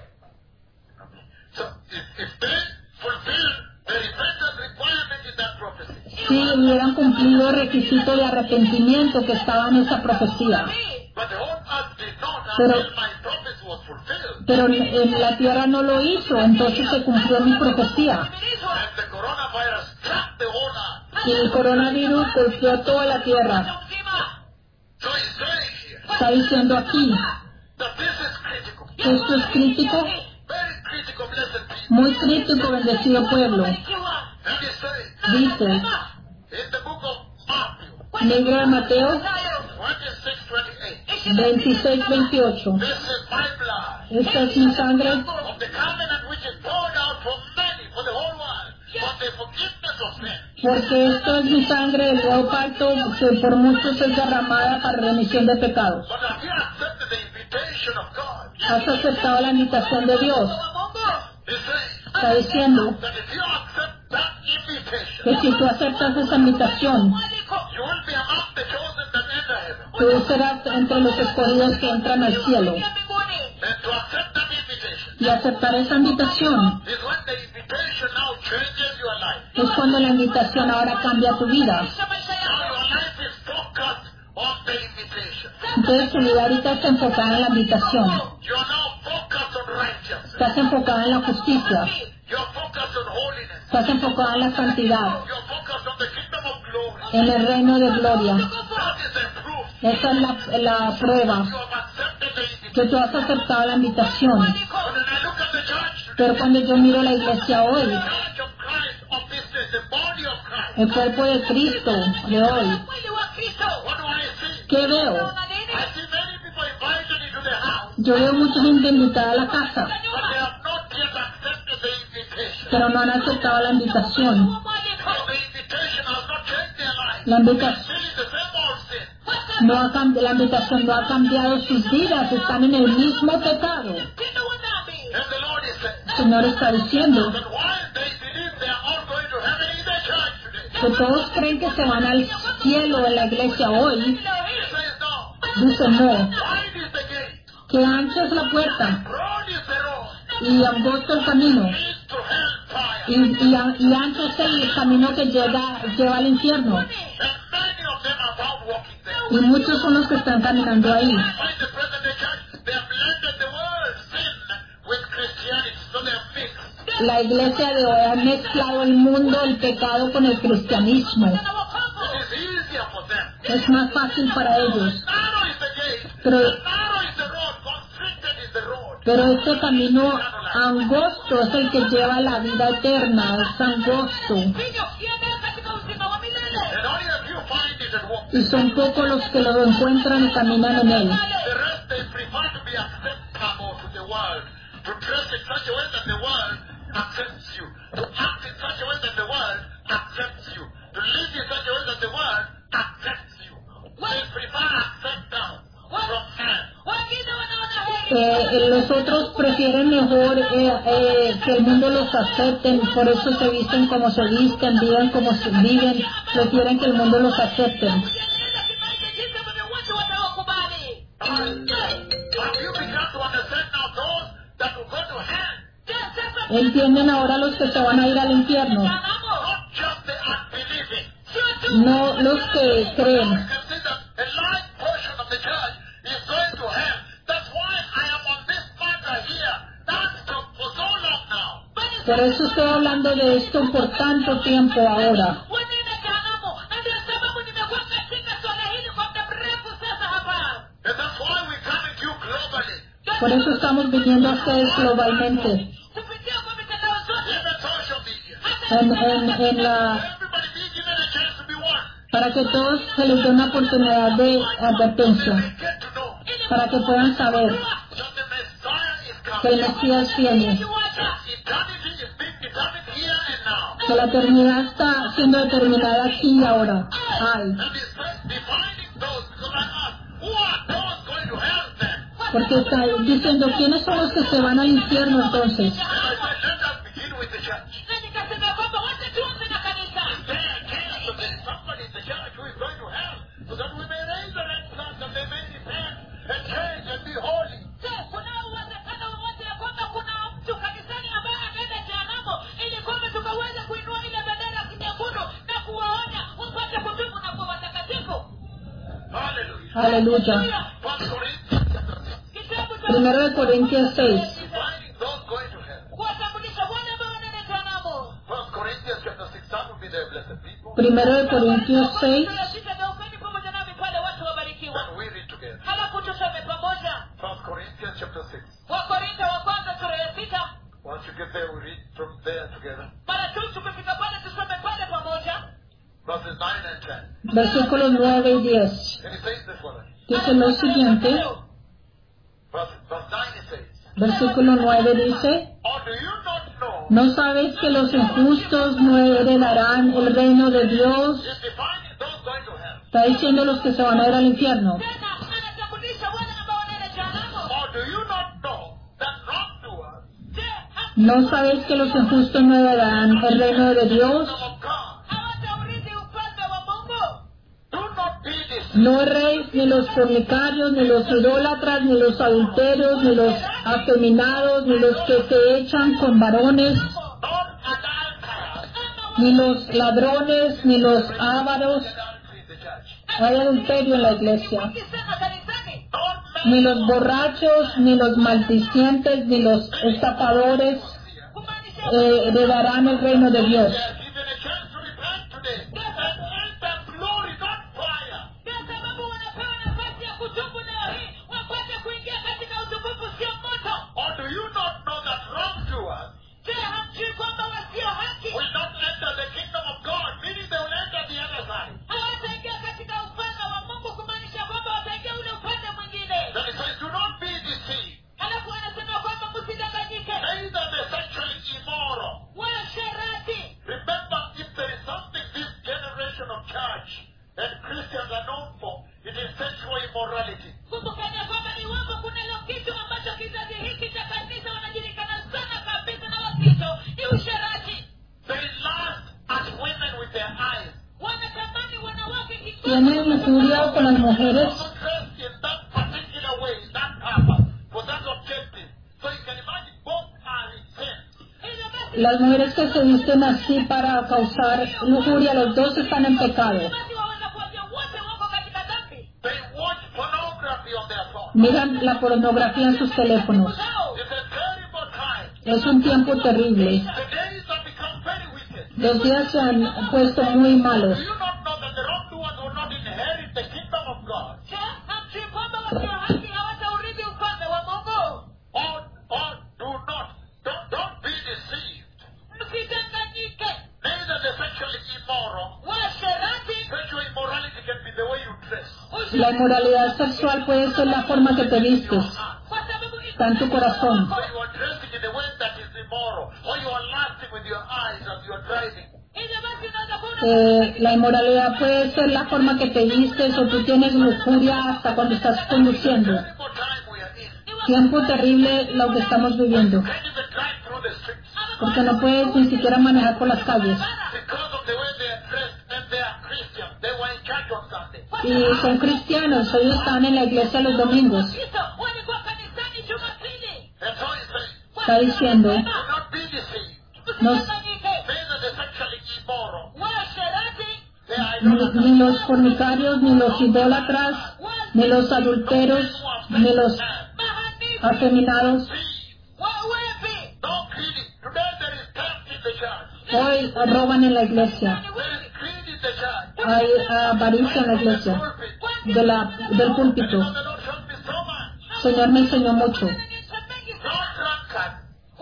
So if they fulfill the repentance requirement in that prophecy, Si hubieran cumplido el requisito de arrepentimiento que estaba en esa profecía. but the whole earth did not Pero- until my prophecy was fulfilled. Pero en la tierra no lo hizo, entonces se cumplió mi profecía. And the coronavirus struck the whole earth. Y el coronavirus golpeó toda la tierra. So he's saying here Está diciendo aquí, that this is critical. esto es crítico, Very critical, blessed people. muy crítico, bendecido pueblo. And he's saying, Dice, in the book of Matthew, libro de Mateo 26:28, 26-28. this is my blood Esta es mi sangre of the covenant which is poured out for many, for the whole world, for the forgiveness of sin. porque esto es mi sangre del nuevo pacto que por muchos es derramada para remisión de pecados. But have you accepted the invitation of God? ¿Has aceptado la invitación de Dios? He's saying Está diciendo that if you accept that invitation, que si tú aceptas esa invitación, you will be among the chosen that enter heaven. tú serás entre los escogidos que entran al cielo. And to accept that invitation Y aceptar esa invitación is when the invitation now changes your life. es cuando la invitación ahora cambia tu vida. Now your life is focused on the invitation. Entonces tu vida ahorita está enfocada en la invitación. You are now focused on righteousness. Estás enfocada en la justicia. You are focused on holiness. Estás enfocada en la santidad, You are focused on the kingdom of glory. en el reino de gloria. That is the proof Esa es la prueba you have accepted the invitation. que tú has aceptado la invitación. But when I look at the church, Pero cuando yo miro la iglesia hoy, the church of Christ of this day, the body of Christ, el cuerpo de Cristo de hoy, what do I see? ¿qué veo? I see many people invited into the house, Yo veo mucha gente invitada a la casa, but they have not yet accepted the invitation. pero no han aceptado la invitación. So the invitation has not changed their life. La, invita- Still in the same old sin. no ha cam- la invitación no ha cambiado sus vidas, están en el mismo pecado. And the Lord is saying El Señor está diciendo that while they believe they are all going to heaven in the church today, que todos creen que se van al cielo en la iglesia hoy He says no. dice no, Wide is the gate. que ancha es la puerta Broad is the road. y angosto el camino Leads to hellfire. y ancho es el camino que lleva al infierno. And many of them are found walking there. Y muchos son los que están caminando ahí. Find the present day church. They have blended the word sin with Christianity. So they are mixed. La iglesia de hoy ha mezclado el mundo, el pecado con el cristianismo. It is easier for them. Es más fácil para ellos. Narrow is the gate. Pero, Narrow is the road. Constricted is the road. pero este camino angosto es el que lleva la vida eterna, es angosto. And only a few find it and walk. Y son pocos los que lo encuentran y caminan en él. The rest they prefer to be acceptable to the world. To dress in such a way that the world accepts you. To act in such a way that the world accepts you. To live in such a way that the world accepts you. They prefer acceptance from man. Los otros prefieren mejor que el mundo los acepten, por eso se visten como se visten, viven como se viven, prefieren que el mundo los acepte. Have you begun to understand now those that will go to hell? Entienden ahora los que se van a ir al infierno, Not just the unbelieving. no los que creen. You can see that a large portion of the church is going to hell. That's why I am on this matter here. That's for so long now. Por eso estoy hablando de esto por tanto tiempo ahora. And that's why we come at you globally. Por eso estamos viniendo a ustedes globalmente, Even social media. en la, Everybody be given a chance to be one. para que todos se les dé una oportunidad de advertencia, They get to know para que puedan saber that the Messiah is que el coming. Mesías viene, Eternity is being determined here and now. que la eternidad está siendo determinada aquí y ahora. Ay, And it's defining those because I asked, who are those going to hell then? porque está diciendo quiénes son los que se van al infierno entonces. And I said, let us begin with the church. There came to be somebody in the church who is going to hell, so that we may raise the red flag that they may repent and change and be holy. Hallelujah. Aleluya. 1 Corinthians chapter 6. Primero de Corintios 6. Defining those going to hell. 1 Corinthians chapter 6, that will be the blessed people. Primero de Corintios 6. When we read together. 1 Corinthians chapter 6. Once you get there, we read from there together. Verses 9 and 10. Versículos 9 y 10. And it says this one. Dice lo siguiente, Verse 9 it says, versículo 9 dice, or do you not know? ¿no sabes que los injustos no heredarán el reino de Dios? It's defining those going to hell. Está diciendo los que se van a ir al infierno. Or do you not know that wrongdoers ¿No sabes que los injustos no heredarán el reino de Dios? of God do not be deceived? No erréis ni los fornicarios, ni los idólatras, ni los adulterios, ni los afeminados, ni los que se echan con varones, Nor adulterers. ni los ladrones, ni los ávaros. Adultery in the church. Hay adulterio en la iglesia. Nor Ni los borrachos, ni los maldicientes, ni los estafadores heredarán el reino de Dios. they are given a chance to repent today and enter glory, not fire. Or do you not know that wrongdoers will not enter the kingdom of God, meaning they will enter the other side? Then it says, do not be deceived. Neither the sexually immoral. Remember, if there is something this generation of church and Christians are known for, it is sexual immorality. They lust at women with their eyes. lujuria con las mujeres also dressed in that particular way, that purpose, for that objective. So you can imagine both are in sin. Las mujeres que se visten así para causar lujuria, los dos están en pecado. basi waweza kuambia wote wako katika dhambi. They watch pornography on their phone. Miran la pornografía en sus teléfonos. Zao. It's a terrible time. Es un tiempo terrible. The days have become very wicked. Los días se han puesto muy malos. Do you not know that the wrongdoers will not inherit the kingdom of God? Je, hamjui kwamba wasio haki hawataurithi ufalme wa Mungu? Or don't be deceived. Msidanganyike. Neither the sexually immoral. Washerati. Sexual immorality can be the way you dress. La inmoralidad sexual puede ser la forma que te vistes. Kwa sababu Está en tu corazón. Or you are dressing in a way that is immoral. Or you are lasting with your eyes as you are driving. hivyo basi unaweza kuona La inmoralidad puede ser la forma que te vistes o tú tienes lujuria hasta cuando estás conduciendo. Terrible time we are in. Tiempo terrible lo que estamos viviendo. Can't even drive through the streets Porque no puedes ni siquiera manejar por las calles. because of the way they are dressed, and they are Christians. They were in church on Sunday. Y son cristianos, ellos están en la iglesia los domingos. Kristo walikuwa kanisani Jumapili. And so he says, Está diciendo, do not be deceived. Msidanganyike. Neither the sexually immoral, Washerati. the ni idolaters, los fornicarios, ni los idólatras, ni los adulteros, ni los Mahanifu. afeminados. Wawepi. no greedy. Today there is theft in the church. Hoy roban en la iglesia. There is greed in the church. Hay avaricia en la iglesia. Pulpit. Del púlpito. Because the Lord showed me so much. Señor me enseñó mucho. No drunkard,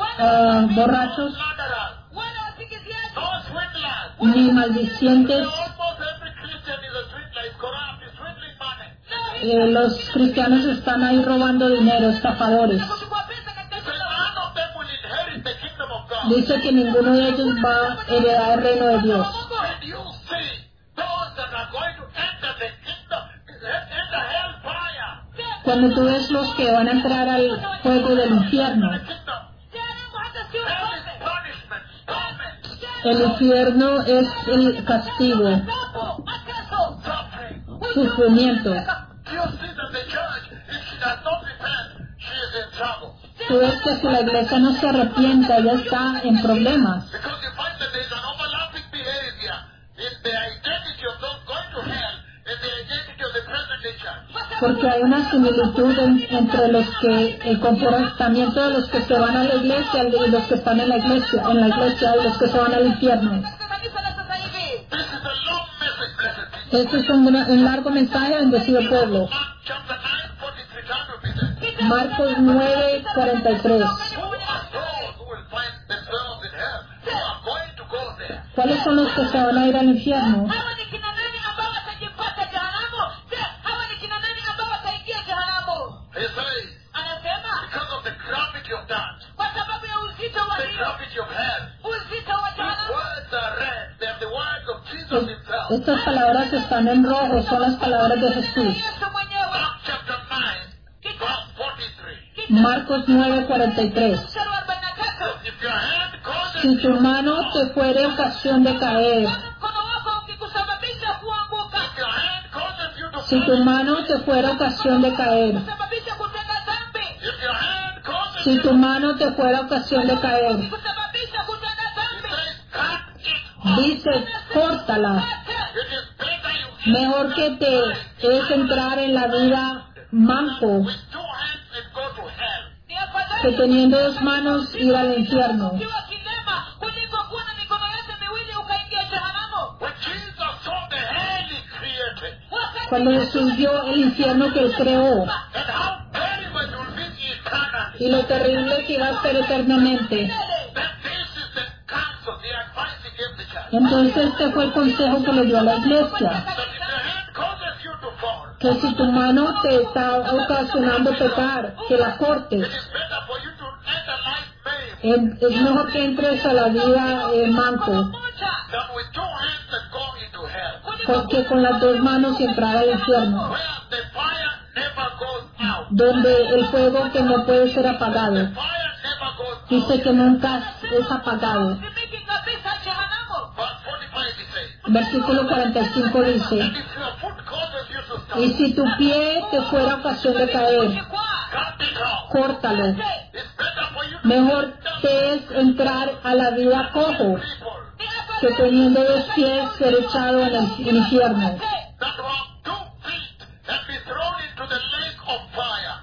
Borrachos, murderers, Wala wasikiziaji. no swindlers. ni maldicientes. Almost every Christian is a swindler, is corrupt, is swindling money. Los cristianos están ahí robando dinero, estafadores. Kuchukua pesa katika He says none of them will inherit the kingdom of God. Dice que ninguno de ellos va a heredar el reino de Dios. When you see those that are going to enter the kingdom, enter hellfire, Cuando tú ves los que van a entrar al fuego del infierno, the kingdom, Jehanamu hata sio hell is ufalme. punishment, torment, el infierno es el castigo, Adhabu, mateso. suffering. sufrimiento. You see that the church, if she does not repent, she is in trouble. Tú ves que si la iglesia no se arrepienta, ella está en problemas. Because you find that there is an overlapping behavior in the identity of those going to hell and the identity of the present day church. Porque hay una similitud entre el comportamiento de los que se van a la iglesia y los que están en la iglesia y los que se van al infierno. Katika kanisa la sasa hivi. This is a long message, blessed people. Este es un largo mensaje, bendecido pueblo. Mark chapter 9, 43, turn to me there. Marcos 9:43. Who are those who will find themselves in hell? Who are going to go there? ¿Cuáles son los que se van a ir al infierno? Hawa ni kina nani ambao watajipata jehanamu? Je, hawa ni kina nani ambao wataingia jehanamu? He says, Anasema because of the gravity of that, kwa sababu ya uzito wa the hiyo, gravity of hell, uzito wa these jehanamu. words are red. They are the words of Jesus himself. Estas palabras están en rojo, son las palabras de Jesús. Yesu mwenyewe. Mark chapter 9, verse 43. Marcos 9:43. Mstari wa 43. If your hand causes Si tu mano te fuere ocasión de caer, Mkono wako ukikusababisha kuanguka, if your hand causes you to si tu mano te fuera ocasión de caer, kusababisha kutenda dhambi, if your hand causes si tu mano te fuera ocasión de caer, kusababisha kutenda it dhambi, says cut it. dice, córtala. It is better you Mejor que te es entrar en la vida manco with two hands and go to hell. ni afadhali que teniendo dos manos ir al infierno. ukiwa kilema kuliko kuwa na mikono yote miwili ukaingia jehanamu. When Jesus saw the hell he created Wakati Cuando Jesús vio el infierno que él creó and how terrible it will be eternally, y lo terrible que iba a ser eternamente, then this is the counsel, the advice he gave the church. entonces este fue el consejo que le dio a la iglesia. That if your hand causes you to fall, Que si tu mano te está ocasionando pecar, que la cortes. it is better for you to enter life maimed Es mejor que entres a la vida manco, moja than with two hands and go into hell, porque con las dos manos y entrar al infierno, where the fire never goes out. donde el fuego que no puede ser apagado, The fire never goes out. dice que nunca es apagado. simiki kabisa jehanamu. Verse 45 he says, Versículo 45 dice, if your foot causes you Y si tu pie te fuera ocasión de caer, cut it off. córtalo. It's better for you to Mejor te es entrar a la vida cojo people que teniendo 2 pies ser echado en el infierno, that have 2 feet and be thrown into the lake of fire,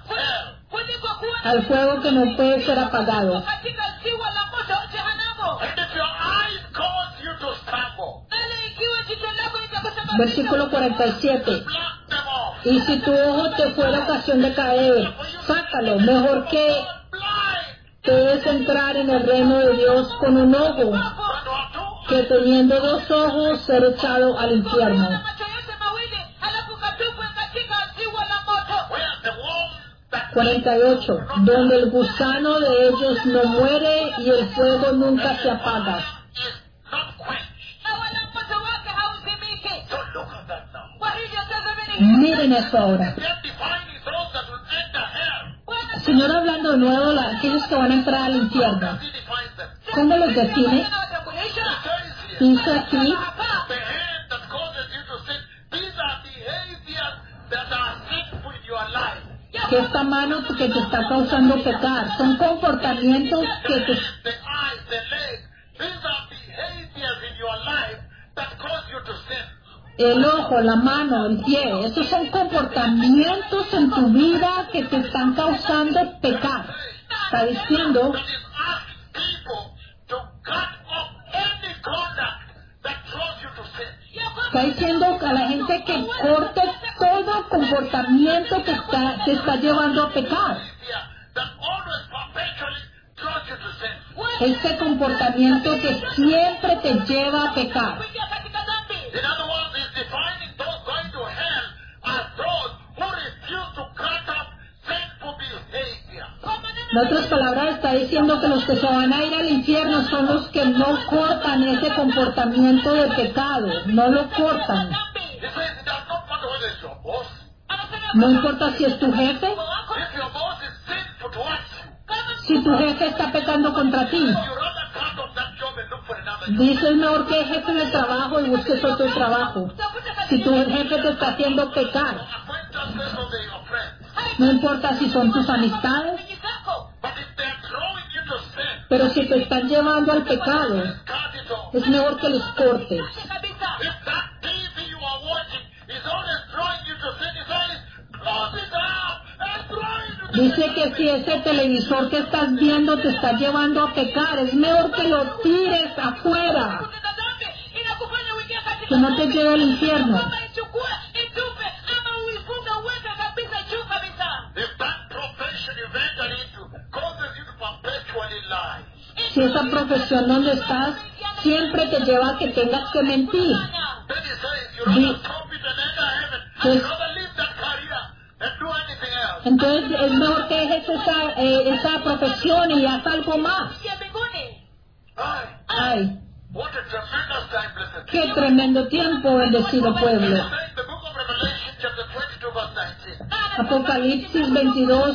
hell. al fuego que no puede ser apagado. katika ziwa la moto jehanamu. And if your eyes cause you to stumble, Bali ikiwa jicho lako litakusababisha Versículo 47. pluck them off. Y si tu ojo te fuera ocasión de caer, sácalo. Mejor que Blind, te es entrar en el reino de Dios con un ojo, but to have 2 que teniendo 2 ojos ser echado al infierno. macho yote mawili halafu katupwe katika ziwa la moto. where the worm that 48. Donde el gusano de ellos no muere y el fuego nunca se apaga. is not quenched. Na wala moto wake hauzimiki. So look at that now. Kwa hivyo tazameni Miren esto ahora. They're defining those that will enter hell. El Señor hablando de nuevo a aquellos que van a entrar al infierno. He defines them. ¿Cómo los define? wanawatambulisha. It says here, Dice aquí, the hand that causes you to sin, these are behaviors that are sinful in your life. que esta mano que te está causando pecar son comportamientos que te, The eyes, the legs, these are behaviors in your life that cause you to sin. el ojo, la mano, el pie, esos son comportamientos en tu vida que te están causando pecar. Está diciendo That is ask people to cut off any conduct that draws you to sin. Está diciendo a la gente que corte todo comportamiento que te está llevando a pecar. Behavior that always perpetually draws you to sin. Ese comportamiento que siempre te lleva a pecar. Kuingia katika dhambi. In other words, he's defining those going to hell as those who refuse to cut off sinful behavior. Kwa maneno En otras palabras, está diciendo que los que se van a ir al infierno son los que no cortan ese comportamiento de pecado, no lo cortan. dhambi. He says it does not matter whether it's your boss. Anasema No importa si es tu jefe, wako If your boss is sinful towards you, kama si tu jefe está pecando contra ti. you rather cut off that job and look for another job. Dices mejor que jefe de trabajo y busques otro trabajo. utakuta Si katika tu jefe te está haciendo pecar, Acquaintances of your friends. no importa si son tus amistades, rafiki zako. But if they're throwing you to sin, pero si te están llevando al pecado, cut it off. es mejor que les cortes. Kabisa. If that TV you are watching is always throwing you to sin, he says, close it up and throw it to the Dice que si ese televisor que estás viendo te está llevando a pecar, es mejor que lo tires afuera, Kutenda dhambi inakufanya uingie katika que no te dhambi. lleve al infierno. Kama ichukue, itupe, ama uifunge uweke kabisa juu kabisa. If that profession you've entered into causes you to perpetually lie, Si esa profesión donde estás siempre te lleva a que tengas que mentir, then he says you rather stop it and enter heaven. Pues- You rather leave that career and do anything else. entonces es mejor que dejes esa profesión y haz algo más. Ya mbinguni. Aye. Ay, What a tremendous time, blessed. qué tremendo tiempo, bendecido pueblo. He says the book of Revelation, chapter 22, verse 19. Apocalipsis 22,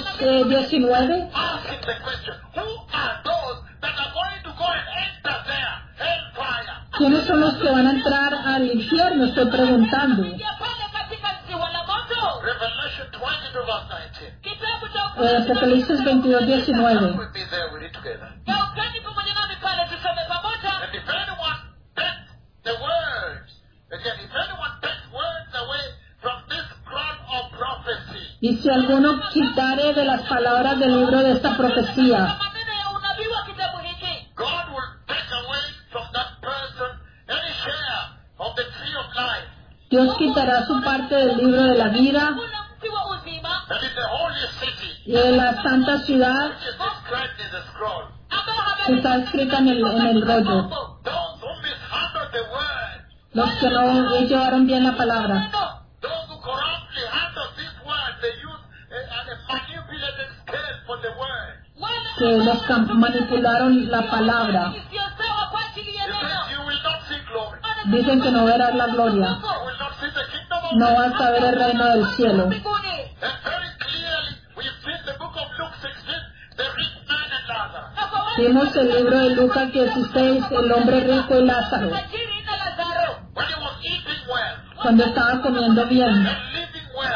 19. Asking the question, who are those that are going to go and enter there? Hellfire. ¿Quiénes son los que van a entrar al infierno? Estoy preguntando. Ya pale katika ziwa la moto. Revelation 22, verse 19. Kitabu cha Apocalipsis 22, 19. We'll be there with it together. Ya ukani pamoja nami pale tusome pamoja. And if anyone takes the words, again, if anyone takes words away from this scroll of prophecy, Y si alguno quitare de las palabras del libro de esta profecía, Maneno ya unabii wa kitabu hiki. God will take away from that person any share of the tree of life Dios quitará su parte del libro de la vida Kuna mti wa uzima that is the holy city, y de la santa ciudad which is described in the scroll. ambao que habari está escrita en el rollo. Those who mishandle the word, Los que no llevaron bien la palabra, those who corruptly handle this word, they use a manipulated scale for the word. que los manipularon la palabra, isiyo sawa kwa ajili ya He neno. says you will not see glory. dicen que no verás la gloria, You will not see the kingdom of no God. vas a ver el reino del cielo. Mbinguni. And very clearly, we've seen the book of Luke 16, the rich man and Lazarus. Na kwa wale Vimos el libro de Lucas 16, el hombre rico y Lázaro, tajiri na Lazaro. When he was eating well cuando estaba comiendo bien and living well,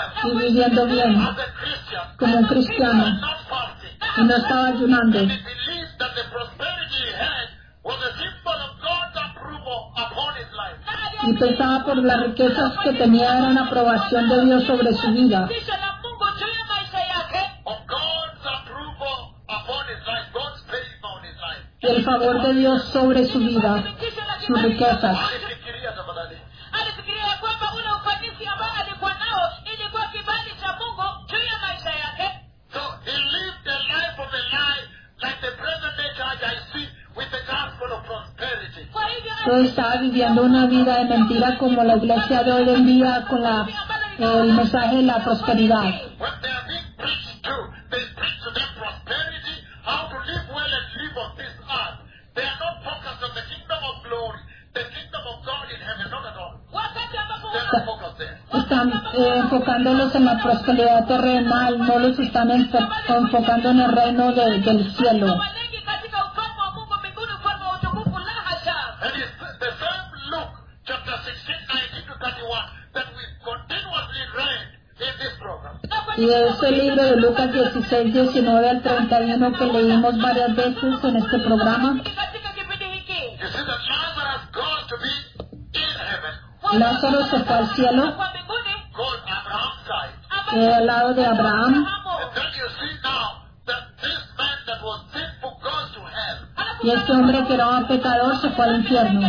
y viviendo bien as a Christian, como un cristiano and not fasting. y no estaba ayunando. And he believed that the prosperity he had was a symbol of God's approval upon his life. Y pensaba por las riquezas que tenía era una aprobación de Dios sobre su vida, Tisho la Mungu juu ya maisha yake, Of God's approval upon his life, God's favor on his life. y el favor de Dios sobre su vida, sus riquezas. Alifikiria tafadhali. alifikiria ya kwamba ule ufanisi ambao alikuwa nao ilikuwa kibali cha Mungu juu ya maisha yake. So he lived a life of a lie like the present day church I see with the gospel of prosperity. Kwa hivyo Entonces estaba viviendo una vida de mentira como la iglesia de hoy en día con el mensaje de la prosperidad. When they are being preached to, they preach to them prosperity, how to live well and live on this earth. They are not focused on the kingdom of glory, the kingdom of God in heaven, not at all. wakati ambapo They are not focused there. Están enfocándolos en la prosperidad terrenal, no los están enfocando en el reino del cielo. hawalengi katika ufalme wa Mungu mbinguni, ufalme wa utukufu, la hasha. And it's the same Luke chapter 16, 19 to 31 that we continuously read in this program. Y ese libro de Lucas 16, 19 al 31 que leímos varias veces en este programa, Katika kipindi hiki You see that Lazarus gone to be in heaven, Lázaro se fue al cielo, kwa mbinguni called Abraham's side. al lado de Abraham, And then you see now that this man that was sinful goes to hell. y este hombre que era un pecador se fue al infierno.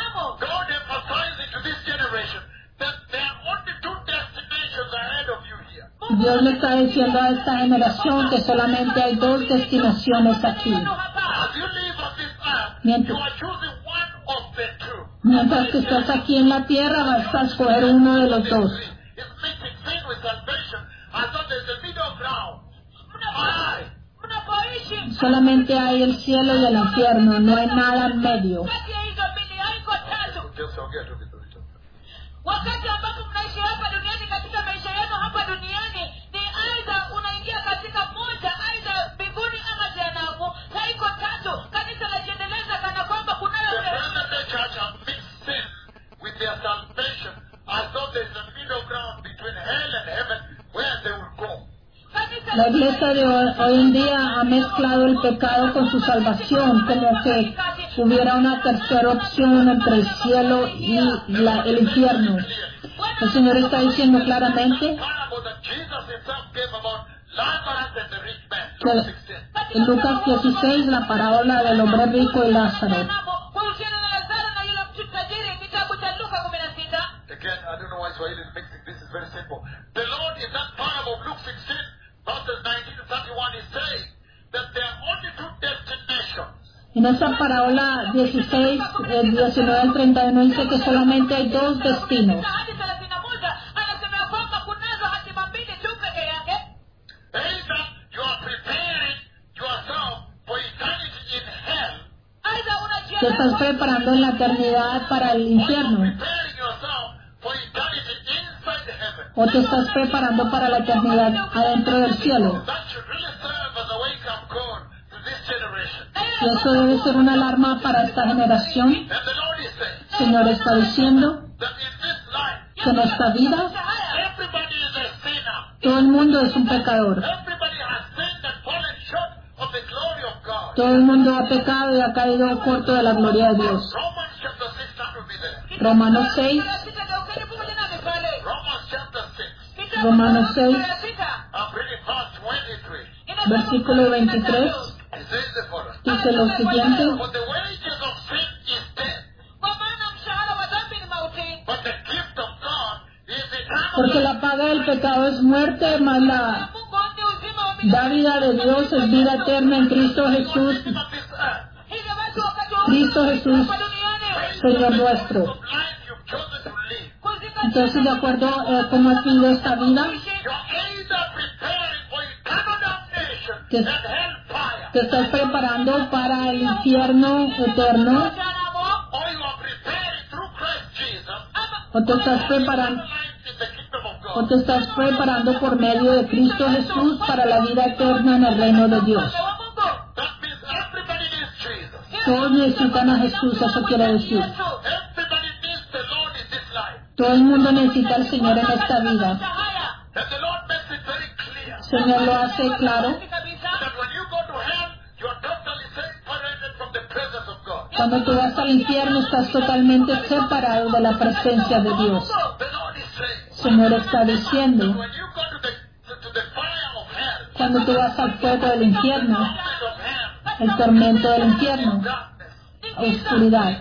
God emphasizing to this generation that there are only two destinations ahead of you here. Dios le está diciendo a esta generación que solamente hay dos destinaciones aquí. As you live on this earth, Mientras- you are choosing one of the two. Mientras que estás aquí en la tierra vas a escoger uno de los dos. It's mixing sin with salvation. I thought there's a middle ground. Why? Mnapoishi Solamente hay el cielo y el infierno, no hay nada en medio. kati ya hizo mbili, haiko tatu. Just forget to be the Wakati ambapo mnaishi hapa duniani, katika maisha yenu hapa duniani, ni aidha unaingia katika moja, aidha mbinguni ama jehanamu. Haiko tatu. Kanisa lajiendeleza kana kwamba kunayo The present day church have mixed sin with their salvation as though there's a middle ground between hell and heaven where they will go. kanisa La iglesia de hoy en día ha mezclado el pecado con su salvación, como que hubiera una tercera opción entre el cielo y el infierno. El Señor está diciendo claramente Parable that Jesus himself gave about Lazarus and the rich man. que Luke 16. en Lucas 16, la parábola del hombre rico y Lázaro. kuhusiana na Lazaro na yule mtu tajiri, kitabu cha Luka 16. Again, I don't know why Swahili is mixing. This is very simple. The Lord in that parable of Luke 16, verses 19 to 31 is saying that there are only two destinations. En esa parábola 16, 19 al 31 dice que solamente hay dos destinos. Hadi 31 anasema kwamba kunazo hatima mbili tu peke yake. Either you are preparing yourself for eternity in hell, Aidha Te estás preparando en la eternidad para el infierno, preparing yourself for eternity inside heaven. o te estás preparando para la eternidad adentro del cielo. That should really serve as a wake-up call to this generation. Y eso debe ser una alarma para esta generación. And the Lord is saying El Señor está diciendo that in this life, que en esta vida everybody is a sinner. todo el mundo es un pecador. Everybody has sinned and fallen short of the glory of God. Todo el mundo ha pecado y ha caído corto de la gloria de Dios. Romans chapter 6, that will be there. Romanos 6, Romans chapter 6. Romanos 6, I'm reading verse 23. versículo 23, It says the following. dice lo siguiente: For the wages of sin is death, but the gift of God is eternal porque life. la paga del pecado es muerte, mas la dávida de Dios es vida eterna en Cristo Jesús, Of this earth. Cristo Jesús, Señor nuestro. Of life you've chosen to live. Entonces, de acuerdo a cómo has vivido esta vida, You're either preparing for eternal damnation Yes. and hellfire, te estás preparando para el infierno eterno, or you are preparing through Christ Jesus o te estás preparando, life in the kingdom of o God. te estás preparando por medio de Cristo Jesús para la vida eterna en el reino de Dios. That means everybody needs Jesus. Todos necesitan a Jesús, eso quiere decir. Everybody needs the Lord in this life. Todo el mundo necesita al Señor en esta vida. And the Señor lo hace claro. kabisa. that when you go to hell, you are totally separated from the presence of God. Cuando tú vas al infierno estás totalmente separado de la presencia de Dios. The Lord is saying, Señor está diciendo, when you go to the fire of hell, cuando tú vas al fuego del infierno, torment of hell, el tormento del infierno, darkness, oscuridad,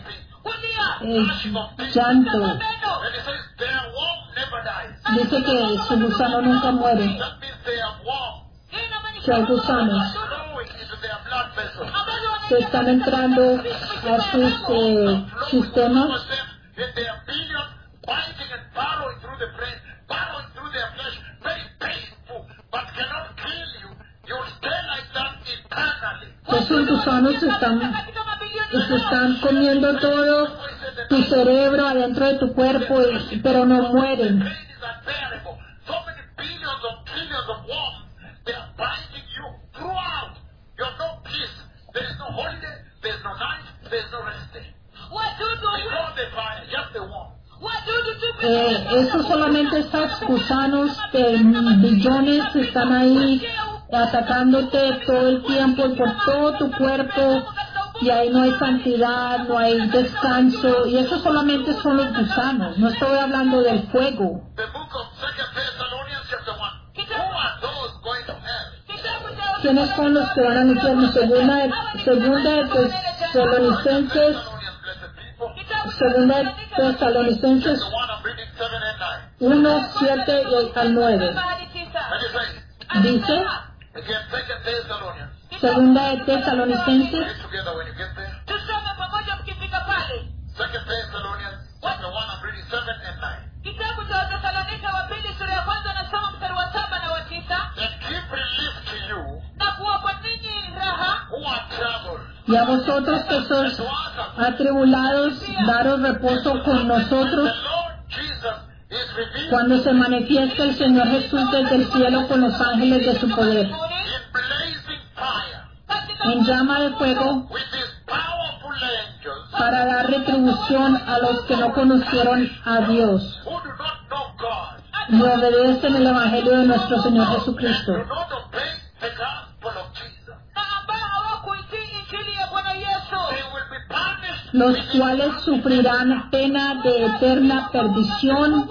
llanto, and he says their worm never dies. dice que su gusano nunca muere, That means they are warm, que hay gusanos flowing into their blood vessels. que están entrando a sus sistemas In their billion, biting and burrowing through the brain, burrowing through their flesh, very painful, but cannot kill you. You will stay like that eternally. esos gusanos están comiendo todo tu cerebro adentro de tu cuerpo, pero no mueren. Pain is unbearable. So many billions of trillions of worms, they are biting you throughout. You have no peace. There is no holiday, there is no night, there is no rest day. Before the fire, just the worm. Eso solamente estos gusanos de billones están ahí atacándote todo el tiempo por todo tu cuerpo, y ahí no hay santidad, no hay descanso, y eso solamente son los gusanos. No estoy hablando del fuego. The book of 2 Thessalonians chapter 1. Who are those going to hell? ¿Quiénes son los que van al infierno? Segunda de Tesalonicenses, Thessalonians, blessed people. segunda de Tesalonicenses The one I'm reading 7 and 9. 1, 7 y al 9. And it says, Dice, again, 2 Thessalonians. segunda de Tesalonicenses, Read together when you get there. 2 Thessalonians chapter 1, I'm reading 7 and 9. Kitabu cha Wathesalonika wa pili sura ya kwanza nasoma mstari wa 7 na wa 9. And give relief to you Na kuwapa ninyi raha who are troubled. y a vosotros que sois atribulados, daros reposo con nosotros The Lord Jesus is revealed cuando se manifieste el Señor Jesús desde el cielo con los ángeles de su poder, in blazing fire en llama de fuego, with his powerful angels para dar retribución a los que no conocieron a Dios who do not know God y obedecen el Evangelio de nuestro Señor Jesucristo, do not obey the gospel of Jesus. na ambao hawakuitii injili ya Bwana Yesu. They will be punished los cuales sufrirán pena de eterna perdición,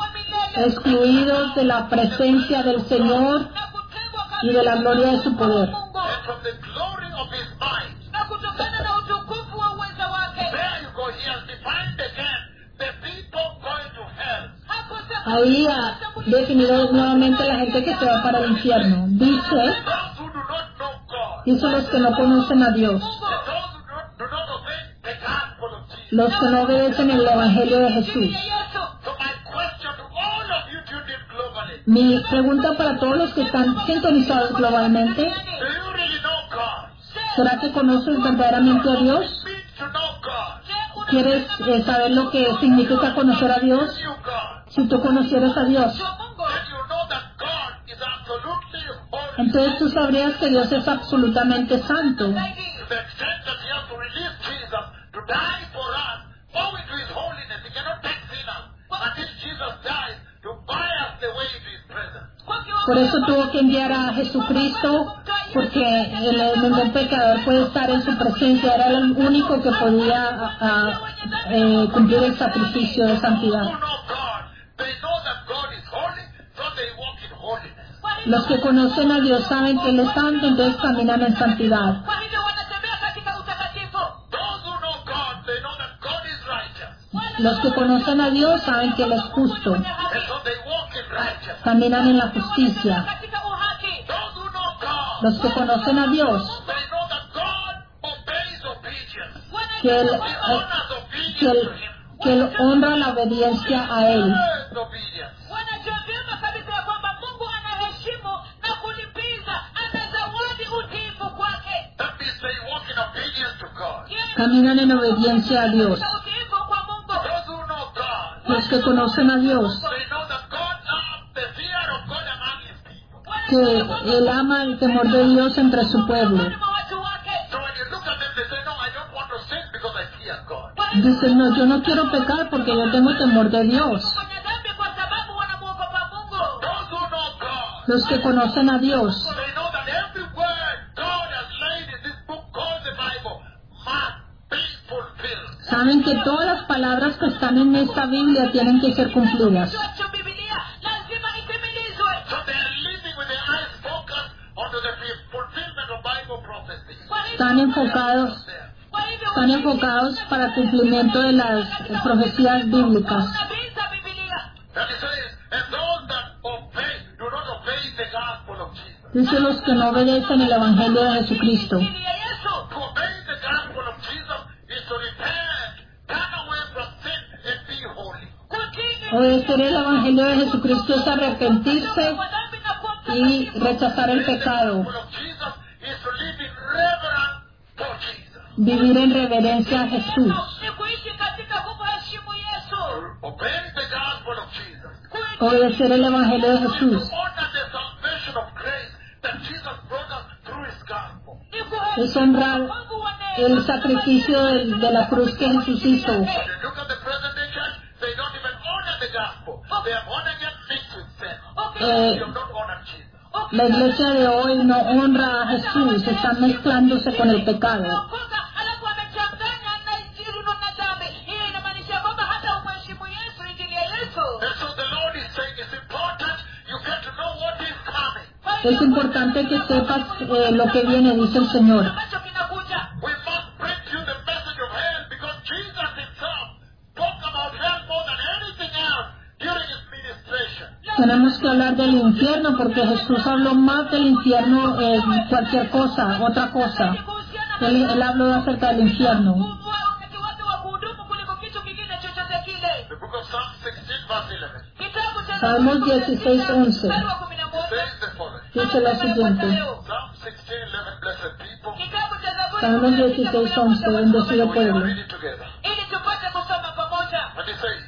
excluidos de la presencia del Señor Na kutengwa y de la gloria de su poder. Mungu. and from the glory of his might. Na kutokana na utukufu wa uweza wake. There you go. He has defined again the people going to hell. Hapo sasa Ahí ha definido nuevamente la gente que se va para el infierno. Dice, Those who do not know God. dice los que no conocen a Dios, Those who do not obey the gospel of Jesus. los que no obedecen el Evangelio de Jesús. injili ya Yesu. So my question to all of you tuned in globally. Mi pregunta para todos los que están sintonizados globalmente, Do you really know God? ¿será que conoces verdaderamente a Dios? It means to know God. ¿Quieres saber lo que significa conocer a Dios? You God. Si tú conocieras a Dios, Mungu. Then you know that God is absolutely holy. entonces tú sabrías que Dios es absolutamente santo. To the extent that he has to release Jesus to die for us, owing to his holiness. He cannot take sinners until Jesus dies to buy us the way to his presence. Por eso tuvo que enviar a Jesucristo, porque ningún pecador puede estar en su presencia. Era el único que podía cumplir el sacrificio de Who santidad. know God, they know that God is holy, so they walk in holiness. Los que conocen a Dios saben que Él es santo, entonces caminan en santidad. Kwa hivyo wanatembea katika utakatifu. Those who know God, they know that God is righteous, Los que conocen a Dios saben que Él es justo, and so they walk in righteousness. caminan en la justicia. Katika uhaki. Those who know God, Los que conocen a Dios, they know that God obeys obedience. que Él, He honors obedience que Él, to him. que Él honra la obediencia a Él. Honors obedience. Wanajua vyema kabisa ya kwamba Mungu anaheshimu na kulipiza, anazawadi utiifu kwake. That means they walk in obedience to God. Caminan en obediencia a Dios. Na utiifu kwa Mungu. Those who know God, Los que conocen a Dios, they know that God loves the fear of God among his people. que Él ama el temor de Dios entre su pueblo. Miongoni mwa watu wake. So when you look at them, they say, no, I don't want to sin because I fear God. Dicen, no, yo no quiero pecar porque yo tengo temor de Dios. Kufanya dhambi kwa sababu wanamuogopa Mungu. Those who know God, los que conocen a Dios, They know that every word God has laid in this book called the Bible must be fulfilled. saben que todas las palabras que están en esta Biblia tienen que ser cumplidas. Cho Biblia lazima itimilizwe. So they are living with their eyes focused onto the fulfillment of Bible prophecy. Están enfocados, Kwa hivyo están enfocados para el cumplimiento de las profecías bíblicas. nabii za Biblia. And it says, and those that obey, do not obey the gospel of Jesus. Dice los que no obedecen el Evangelio de Jesucristo. Injili ya Yesu. To obey the gospel of Jesus is to repent, turn away from sin, and be holy. Kutii Obedecer el Evangelio de Jesucristo es arrepentirse kwa dhambi na kuwa y rechazar el The pecado. gospel of Jesus is to live in reverence for Jesus. Vivir en reverencia a Jesús. ni kuishi katika kumheshimu Yesu. Obey the gospel of Jesus. Obedecer el Evangelio de Jesús. Honor the salvation of grace that Jesus brought us through his gospel. Es honrar el sacrificio de la cruz que Jesús hizo. When you look at the present day church, they don't even honor the gospel. They have honored it mixed with sin. They have not honored Jesus. La iglesia de hoy no honra a Jesús, están mezclándose con el pecado. Alafu amechanganya na injili na dhambi. Hiyo inamaanisha kwamba hata umheshimu Yesu, injili ya Yesu. And so the Lord is saying it's important you get to know what is coming. Es importante que sepas lo que viene, dice el Señor. Ambacho kinakuja. We must bring to you the message of hell because Jesus himself spoke about hell more than anything else during his ministration. Tenemos que hablar del infierno porque Jesús habló más del infierno cualquier cosa, otra cosa. Él habló acerca del infierno. Wakati wake wa kuhudumu kuliko kitu kingine chochote kile. The book of Psalm 16 verse 11 Kitabu cha Salmos 16:11 says mstari wa 11. the following. dice lo siguiente. Psalm 16:11, blessed people. Kitabu cha Zaburi Salmos 16:11, bendecido We pueblo. read it together. ili tupate kusoma pamoja. And it says,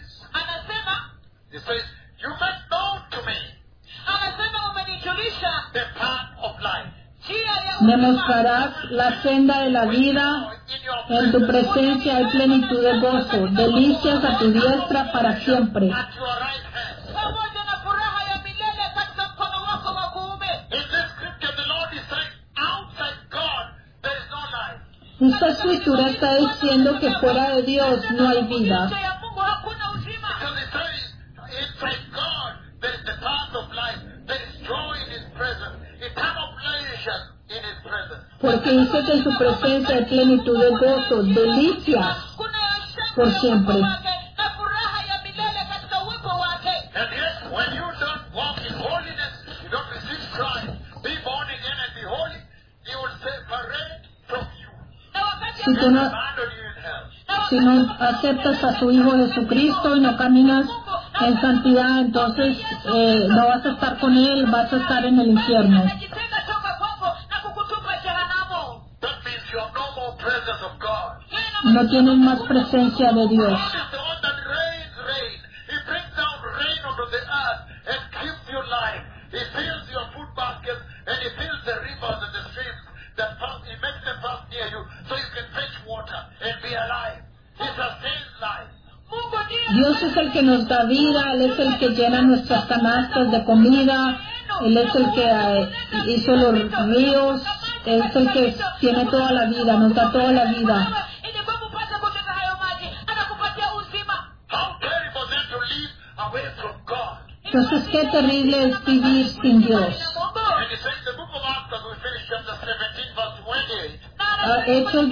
Anasema, you make known to me anasema umenijulisha the path of life. njia ya Me uzima. mostrarás la senda de la vida. In your En tu presencia hay plenitud de gozo, delicias a tu diestra para siempre. at your right hand. Pamoja na furaha ya milele katika mkono wako wa kuume. In this scripture, the Lord is saying, outside God, there is no life. Esta escritura está diciendo que fuera de Dios no hay vida. Nje ya Mungu hakuna uzima. Because it says, inside God, there is the path of life. There is joy in his presence, eternal pleasure in his presence. Porque dice que en su presencia hay plenitud de gozo, delicias Kuna shangwe por ya siempre. uwepo wake na furaha ya milele katika uwepo wake. And yet, when you don't walk in holiness, you don't receive Christ, be born again and be holy, he will separate from you Na wakati Si tú and no, abandon you in hell. si no aceptas a su Hijo Jesucristo y no caminas en santidad, entonces no vas a estar con Él, vas a estar en el infierno. anajitenga toka kwako na kukutupa jehanamu. That means you have no more presence of God. No tienes más presencia de Dios. God is the one that rains rain. He brings down rain onto the earth and gives you life. He fills your food baskets and he fills the rivers and the streams that pass. He makes them pass near you so you can fetch water and be alive. He sustains life. Mungu ndiye Dios es el que nos da vida, Él es el que llena nuestras canastas de comida, Él es el que hizo los ríos, Él es el que tiene toda la vida, nos da toda la vida. ili kwamba upate kuteka hayo maji, anakupatia uzima. How terrible then to live away from God. Entonces, qué terrible es vivir sin Dios. And he says in the book of Acts, as we finish chapter 17, verse 28, Hechos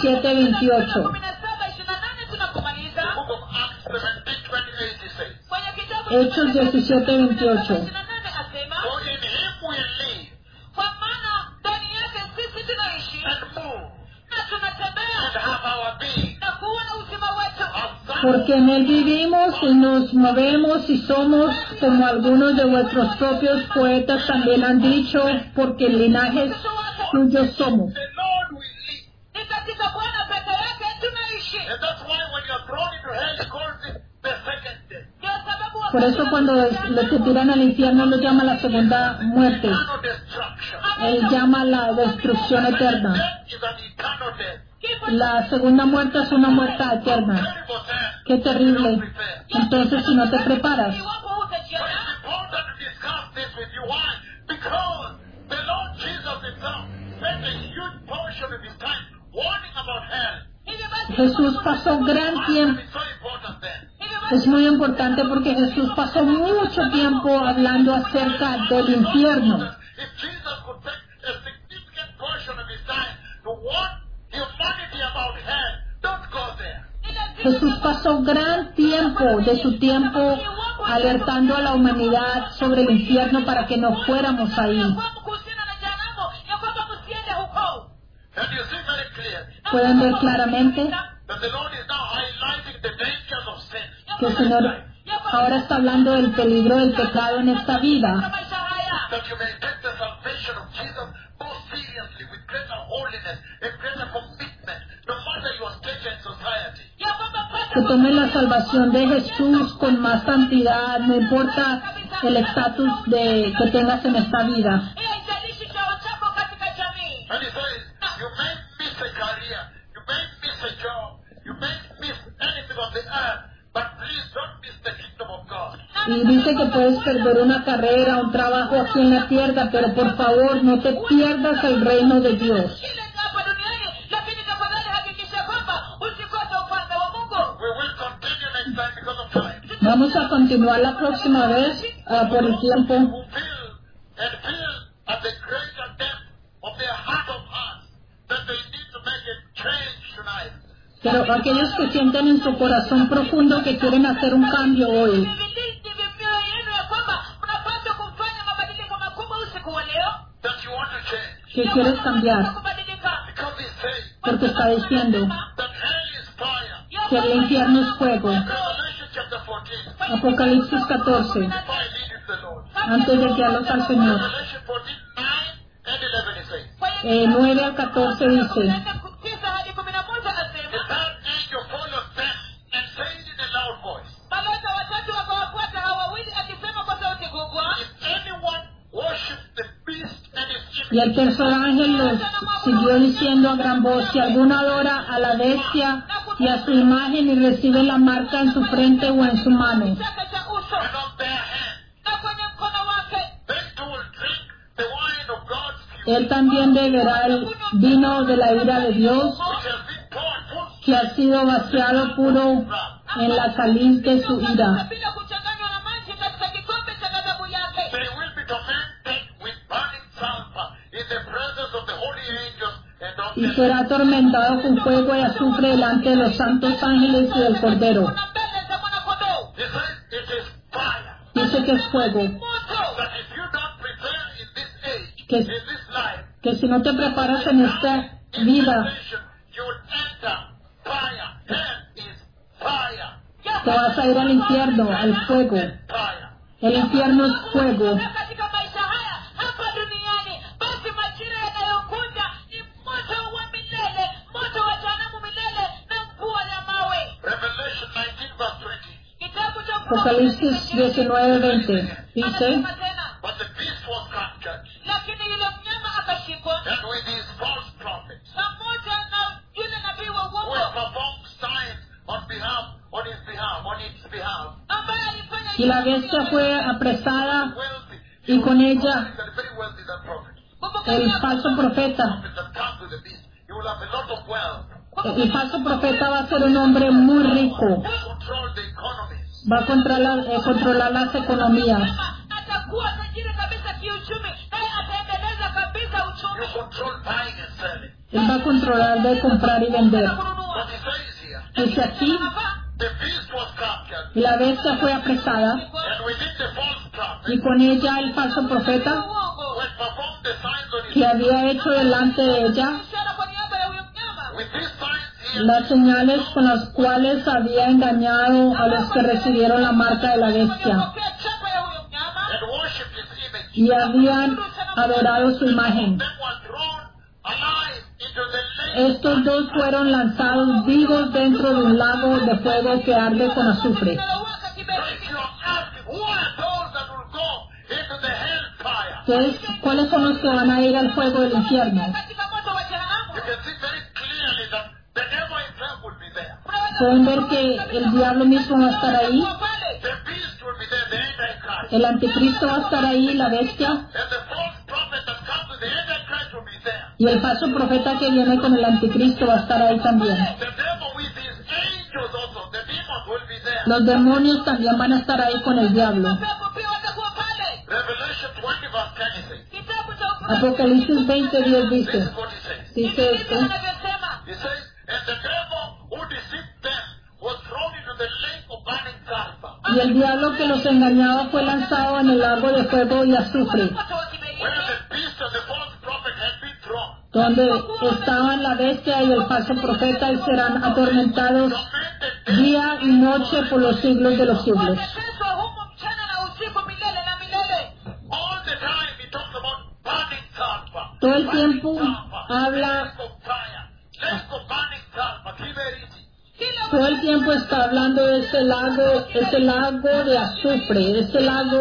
17:28. 17:28 tunapomaliza. the book of Acts 17, 28, he says, Kwenye kitabu Hechos 17:28. 18 asema, for in him we live kwa maana ndani yake sisi tunaishi and move na tunatembea and have our being. na kuwa na uzima wetu. As sons Porque en Él vivimos y nos movemos y somos, como algunos de vuestros propios poetas también han dicho, porque linajes suyos somos. the Lord we live. Ni katika Bwana peke yake tunaishi. And that's why when you are thrown into hell, he calls it the second death. Ndio sababu Por eso cuando le te tiran al infierno lo llama la segunda muerte. Eternal destruction. Él llama la destrucción eterna. Death is an eternal death. La segunda muerte es una muerte eterna. Terrible death. Qué terrible. Entonces si no te preparas. iwapo But hutajiandaa, it's important to discuss this with you. Why? portion of his time warning about hell. hivyo basi Jesús pasó gran Why tiempo. is it so important then? hivyo basi Es muy importante porque Jesús pasó mucho tiempo hablando acerca del infierno. If Jesus could take a significant portion of his time to warn humanity about hell, don't go there. Jesús pasó gran tiempo de su tiempo alertando a la humanidad sobre el infierno para que no fuéramos ahí. kwamba kuhusiana na jehanamu ya kwamba msiende huko. And you see very clear Pueden ver claramente that the Lord is now highlighting the dangers of sin. que el Señor ahora está hablando del peligro del pecado en esta vida, maisha haya That you may take the salvation of Jesus more seriously, with greater holiness and greater commitment, no matter your state in society. ya kwamba que tomen la salvación de Jesús con más santidad, no importa el estatus que tengas en esta vida. hiyo haijalishi cheo chako katika jamii. And he says, you may miss a career, you may miss a job, you may miss anything on the earth, but please don't miss the kingdom of God. Y dice que puedes perder una carrera, un trabajo aquí en la tierra, pero por favor no te pierdas el reino de Dios. Kile hapa duniani, lakini tafadhali hakikisha kwamba usikose ufalme wa Mungu. We will continue next time because of time. Vamos a continuar la próxima vez por el tiempo. Who feel at the greater depth of their heart of hearts that they need to make a change tonight. Pero aquellos que sienten en su corazón profundo que quieren hacer un cambio hoy, Ndivyo mioyo yenu ya kwamba mnapaswa kufanya mabadiliko makubwa usiku wa leo. That you want to change. que quieres cambiar, Because he says porque está diciendo that hell is fire. que el infierno es fuego. Revelation chapter 14. Apocalipsis 14, Before I lead you to the Lord. antes de guiarlos al Señor. Revelation 14, 9 and 11 it says. 9 al 14 dice, 9 hadi 11 The asema, third angel followed them and said in a loud voice, malaika watatu wakawafuata hao wawili akisema kwa sauti kubwa, if anyone worships the beast and his y image, el tercer ángel los siguió diciendo a gran voz, si alguno adora a la bestia y a su imagen y recibe la marca en su frente o en su mano, chake cha uso and on their hand, na kwenye mkono wake, they too will drink the wine of God's fury, él también beberá el vino de la ira de Dios, which has been poured full que ha sido vaciado puro en la caliz de su ira. bila kuchanganywa na maji katika kikombe cha ghadhabu yake. They will be tormented with burning sulfur in the presence of the holy angels and of Y the será atormentado con fuego y azufre delante de los santos ángeles y del Cordero. Kuna mbele za mwanakondoo. He says it is fire. Dice que es fuego, Moto. That if you don't prepare in this age, Que- in this life, que si no te preparas en esta vida, salvation, you will enter fire. Hell is fire. te vas a ir al infierno, al fuego. Fire. El infierno es fuego. Na katika maisha haya hapa duniani, basi majira yanayokuja ni moto wa milele, moto wa jehanamu milele na mvua ya mawe. Revelation 19 verse 20. Kitabu cha Apocalipsis 19:20 dice, Anasema tena, But the beast was captured, lakini yule mnyama akashikwa and with his false prophets, pamoja na yule nabii wa who had uongo performed signs on its behalf, ambaye alifanya y la bestia fue apresada wealthy. y con ella Very wealthy, that prophet. el falso profeta. Prophet that comes with the beast. You will have a lot of wealth. El falso profeta va a ser un hombre muy rico, Who control the economies. va a controlar las economías, atakuwa tajiri kabisa kiuchumi, naye ataendeleza kabisa You uchumi. control buying and selling. él va a controlar de comprar y vender. What he says here, Dice aquí, the beast was captured, y la bestia fue apresada, and within the false prophet, y con ella el falso profeta who had performed the signs on his que había hecho delante de ella Ishara kwa niaba ya huyo mnyama. with these signs here, las señales con las cuales había engañado a los que recibieron la marca de la bestia Waliopokea chapa ya huyo mnyama and worshipped his image. y habían adorado su imagen. Them were thrown alive into the lake. Estos dos fueron lanzados vivos dentro de un lago de fuego que arde con azufre. linalowaka So kiberiti. if you are asking, who are those that will go into the hellfire? Entonces, ¿cuáles son los que van a ir al fuego del infierno? Katika moto wa jehanamu. You can see very clearly that the devil himself will be there. Pueden ver que el diablo mismo va a estar ahí, Kwa pale. The beast will be there, the Antichrist. el anticristo va a estar ahí, la bestia, And the false prophet that comes with the Antichrist will be there. Y el falso profeta que viene con el anticristo va a estar ahí también. The devil with his angels also, the demons will be there. Los demonios también van a estar ahí con el diablo. mapepo pia watakuwa pale. Revelation 20 verse 10 it says. Kitabu cha Ufunuo Apocalipsis 20:10 This dice, is what it says. dice ndivyo esto, anavyosema. It says, and the devil who deceived them was thrown into the lake of burning sulfur, y el diablo que los engañaba fue lanzado en el lago de fuego y azufre, Moto wa kiberiti. where the beast and the false prophet had been thrown. donde estaban la bestia y el falso profeta y serán atormentados Tormented día y noche por los siglos de los siglos. Watateswa humo mchana na usiku milele na milele. all the time. He talks about burning sulfur. Todo el Burning tiempo sulfur, habla, lake of fire, lake of burning sulfur, kiberiti. todo el tiempo está hablando de ese lago de azufre, ese lago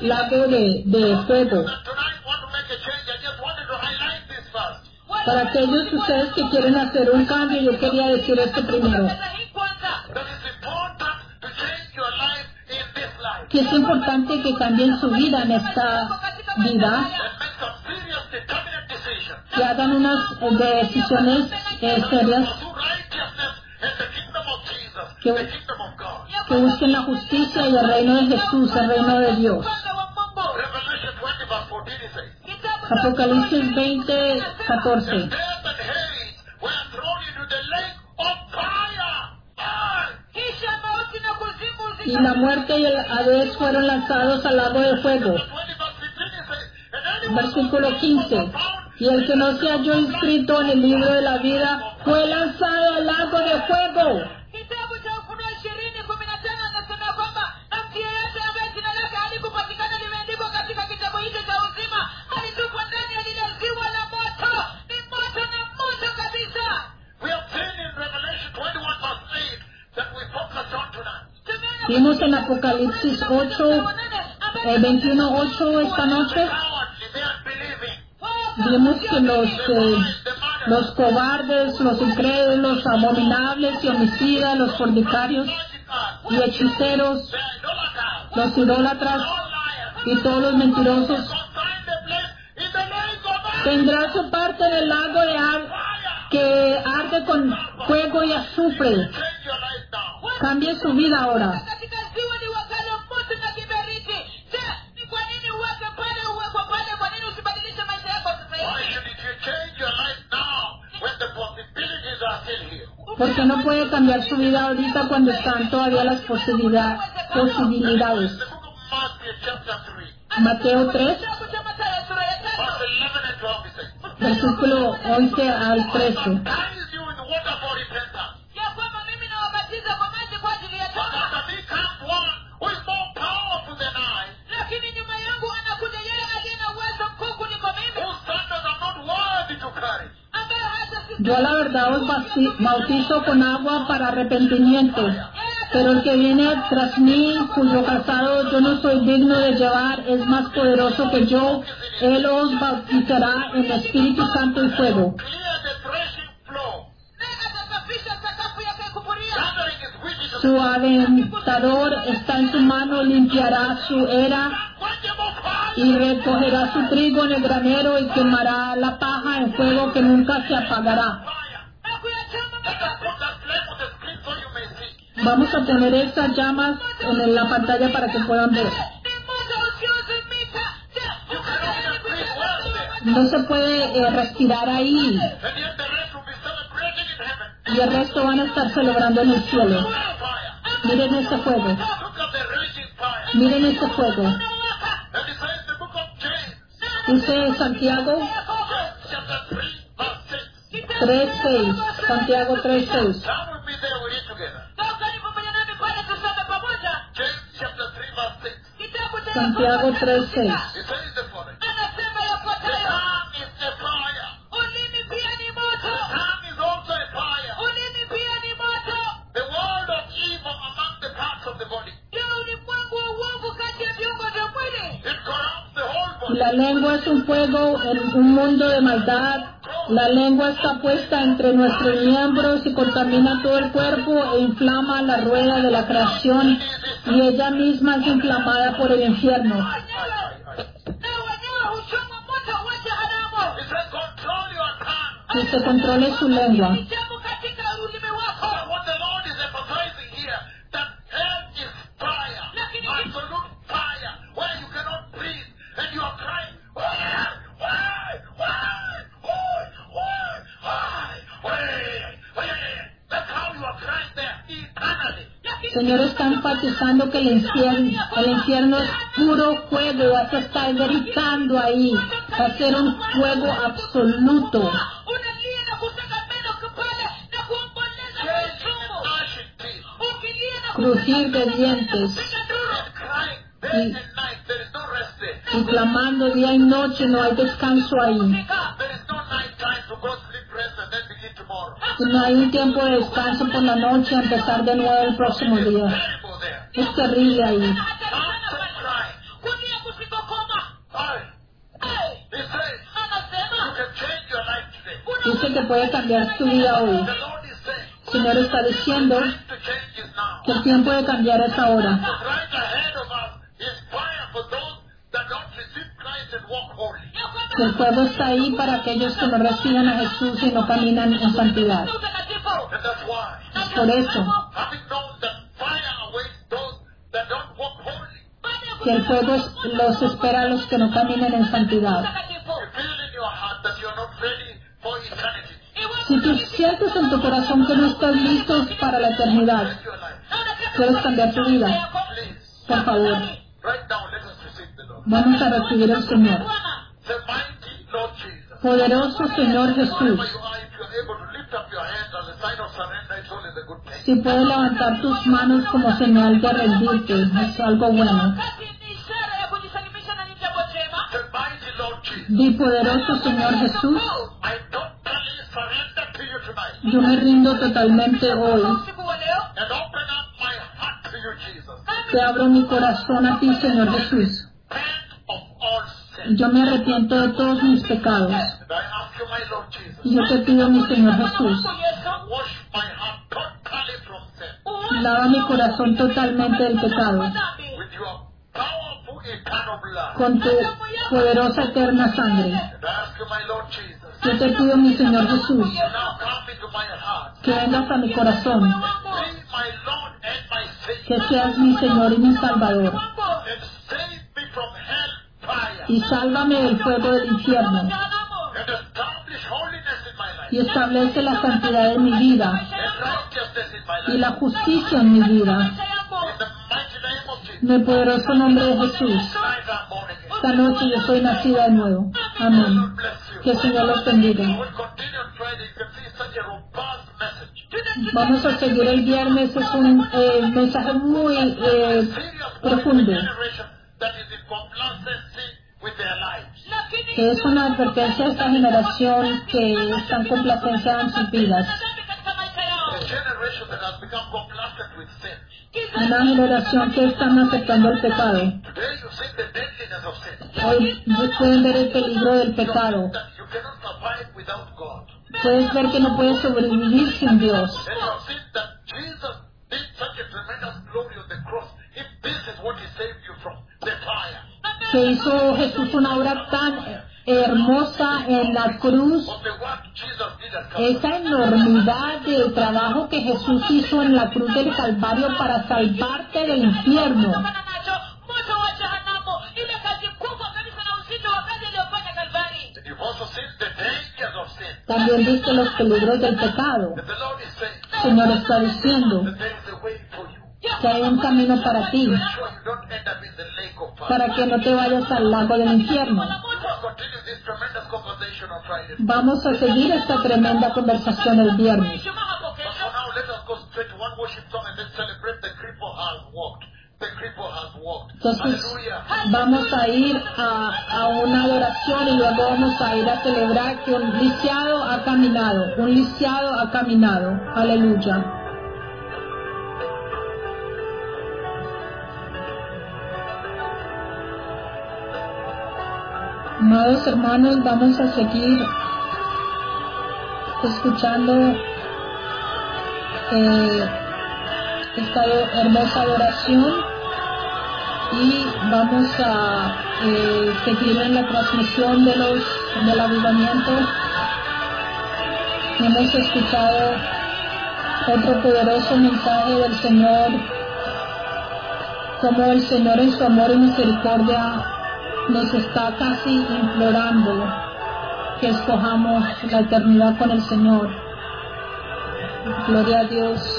de fuego. And tonight want to make a change. I just wanted to highlight this first. Para aquellos de ustedes que quieren hacer un cambio, yo quería decir esto primero, Sasa hii kwanza. That it's important to change your life in this life que es importante que cambien su vida en esta vida, and make some serious, determinate decisions. que hagan unas decisiones serias, Pursue righteousness and the kingdom of Jesus, Que- the kingdom of God. que busquen la justicia y el reino de Jesús, el reino de Dios. Upande wa Mungu. Revelation 20 verse 14 it says, Kitabu cha Apocalipsis 20:14. Death and Hades were thrown into the lake of fire. kisha mauti na kuzimu Y la muerte y el Hades fueron lanzados al lago de fuego. 20 verse 15 it says, and anyone Versículo 15. Y el que no se halló inscrito en el libro de la vida fue lanzado al lago de fuego. Kitabu cha Ufunuo 20:15 anasema kwamba na mtu yeyote ambaye jina lake halikupatikana limeandikwa katika kitabu hicho cha uzima alitupwa ndani ya lile ziwa la moto. Ni moto na moto kabisa. we have seen in Revelation 21 verse 8 that we focus on tonight. Vimos en Apocalipsis 21:8 esta noche. Cowardly, they are believing. Vimos que los cobardes, los incrédulos, los abominables y homicidas, los fornicarios y hechiceros, They are idolaters. los idólatras All liars. y todos los mentirosos Find a place in the lake of fire. tendrán su parte en el lago que arde con fuego y azufre. Change your life now. Cambie su vida ahora. katika ziwa liwakalo moto na kiberiti. Je, ni kwa nini uweke pale uwekwe pale? Kwa nini usibadilishe maisha yako sasa Why hivi? should you change your life now when the possibilities are still here? Porque no puede cambiar su vida ahorita cuando están todavía las posibilidades. The book of Matthew chapter 3, Mateo 3, Kitabu cha Mathayo sura ya verse 3. 11 and 12 it says, versículo 11 al 13. baptize you in water for repentance. Ya kwamba mimi nawabatiza kwa maji kwa ajili ya But toba. after me comes one who is more powerful than I, Lakini nyuma yangu anakuja yeye aliye na uwezo mkuu kuliko mimi, whose sandals I'm not worthy to carry. ambaye hata si Yo la verdad os bautizo con agua para arrepentimiento, pero el que viene tras mí, cuyo calzado yo no soy digno de llevar, es más poderoso que yo. Él os bautizará en Espíritu Santo y fuego. Clear the threshing floor, naye atasafisha sakafu yake kupuria. gathering his wheat into Su aventador está en su mano, limpiará su era unquenchable fire. y recogerá su trigo en el granero y quemará la paja en fuego que nunca se apagará. Na kuyachoma Let us matapi. put that flame on the screen so you may see. Vamos a poner estas llamas en la pantalla para que puedan ver. Ni moto usiozimika. Je, You cannot even breathe well there. No se puede respirar ahí And yet the rest will be celebrating in heaven. y el resto van a estar celebrando en el cielo. Fire. Miren este fuego, Look at the raging fire. miren este fuego. And it says the book of James, Dice Santiago chapter 3, verse 6. 3:6, Santiago 3:6. Turn with me there, we read together. Tokeni pamoja nami pale tusome pamoja. James chapter 3, verse 6. Kitabu cha Santiago 3:6. It says the following. anasema The yafuatayo. tongue is a fire. Ulimi pia ni The moto. tongue is also a fire. Ulimi pia ni moto. The word of evil among the parts of the body. Ndio ulimwengu wa uovu kati ya viungo vya mwili. It corrupts the whole Y body. la lengua es un fuego en un mundo de maldad. La lengua está puesta entre nuestros miembros y contamina todo el cuerpo e inflama la rueda de la creación y ella misma es inflamada por el infierno. Na wenyewe huchoma moto wa jehanamu. It says control your tongue. que usted controle su lengua. jambo katika ulimi wako. So what the Lord is emphasizing here, that hell is fire, Lakini- absolute fire, where you cannot breathe, and you are crying, why? That's how you are crying there, eternally. Lakini- Señor está enfatizando que el infierno es puro fuego, vas a estar gritando ahí, va a ser un fuego absoluto. unalia na kusaga meno pale na kuomboleza kwa Raging and uchungu. gnashing teeth, Ukilia na Crujir de dientes kupiga duru. and crying day and night. There is no rest there. y clamando día y noche, no hay descanso ahí. There is no night time to go sleep, rest, and then begin tomorrow. Y no hay un tiempo de descanso por la noche a empezar de nuevo el próximo día. Terrible there. Es terrible ahí. Constant crying. Kulia kusipokoma. Why? He says, you Anasema can change your life today. Dice que puede cambiar tu vida hoy. The Lord is saying, El Señor está diciendo time to change is now. que el tiempo de cambiar es ahora. Because right ahead of us is fire for those that don't receive Christ and walk holy. Que el fuego está ahí para aquellos que no reciban a Jesús y no caminan en santidad. utakatifu. And that's why, Es por eso having known that fire awaits those that don't walk holy, que el fuego los espera a los que no caminan en santidad. Utakatifu. you feel in your heart that you're not ready for eternity. Si tú sientes en tu corazón que no estás listo para la eternidad, Change your life. puedes cambiar tu vida. Please, Por favor, right now, let us receive the Lord. vamos a recibir al Señor. The mighty Lord Jesus. Poderoso Señor Jesús, Wherever you are, if you're able to lift up your hand as a sign of surrender, it's always a good thing. si puedes levantar tus manos como señal de rendirte, es algo bueno. Wakati ni ishara ya kujisalimisha na ni jambo jema. The mighty Lord Jesus. Di poderoso Señor Jesús, I totally surrender to you tonight yo me rindo totalmente hoy. Usiku wa leo. and open up my heart to you, Jesus. Te abro mi corazón a ti, Señor Jesús. Repent of all sin. Yo me arrepiento de todos mis pecados. And I ask you, my Lord Jesus, Y yo te pido, mi Señor Jesús, Yesu. wash my heart totally from sin lava mi corazón totalmente del pecado with your powerful eternal blood. con tu poderosa eterna sangre. And I ask you, my Lord Jesus, Yo te pido, mi Señor Jesús, to now come into my heart. que vengas a mi corazón, Be my Lord and my que Savior. seas mi Señor y mi Salvador, And save me from hell fire. y sálvame del fuego del infierno, And establish holiness in my life. y establece la santidad en mi vida And righteousness in my y life. la justicia en mi vida. In the mighty name of Jesus. En el poderoso nombre de Jesús, Tonight I'm born again. esta noche yo soy nacida de nuevo. Amén. God bless you. Que el Señor los bendiga. We'll continue on Friday. You can see such a robust message. Vamos a seguir el viernes, es un mensaje muy Serious profundo, generation that is in complacency with their lives. que es una advertencia a esta generación que está en complacencia en sus vidas. A generation that has become complacent with sin. Una generación que están aceptando el pecado. Today you see the deadliness of sin. Hoy pueden ver el peligro del pecado. That you cannot survive without God. Puedes ver que no puedes sobrevivir sin Dios. And you have seen that Jesus did such a tremendous glory on the cross. If this is what He saved you from, the fire Que hizo Jesús una obra tan hermosa en la cruz. of the work Jesus did at Calvary. Esa enormidad del trabajo que Jesús hizo en la cruz del Calvario para salvarte del infierno. And you've also seen the dangers of sin. También viste los peligros del pecado. And the Lord is saying El Señor está diciendo that there is a way for you. que hay un camino para ti, Sure you don't end up in the lake of fire. para que no te vayas al lago del infierno. We'll continue this tremendous conversation on Friday. Vamos a seguir esta tremenda conversación el viernes. But for now, let us go straight to one worship song and then celebrate the cripple has walked. The cripple has walked. Entonces Hallelujah. vamos a ir a una adoración y luego vamos a ir a celebrar que un lisiado ha caminado, un lisiado ha caminado. Aleluya. Amados hermanos, vamos a seguir escuchando esta hermosa adoración y vamos a seguir en la transmisión del avivamiento Hemos escuchado otro poderoso mensaje del Señor, como el Señor en su amor y misericordia nos está casi implorando que escojamos la eternidad con el Señor. Gloria a Dios.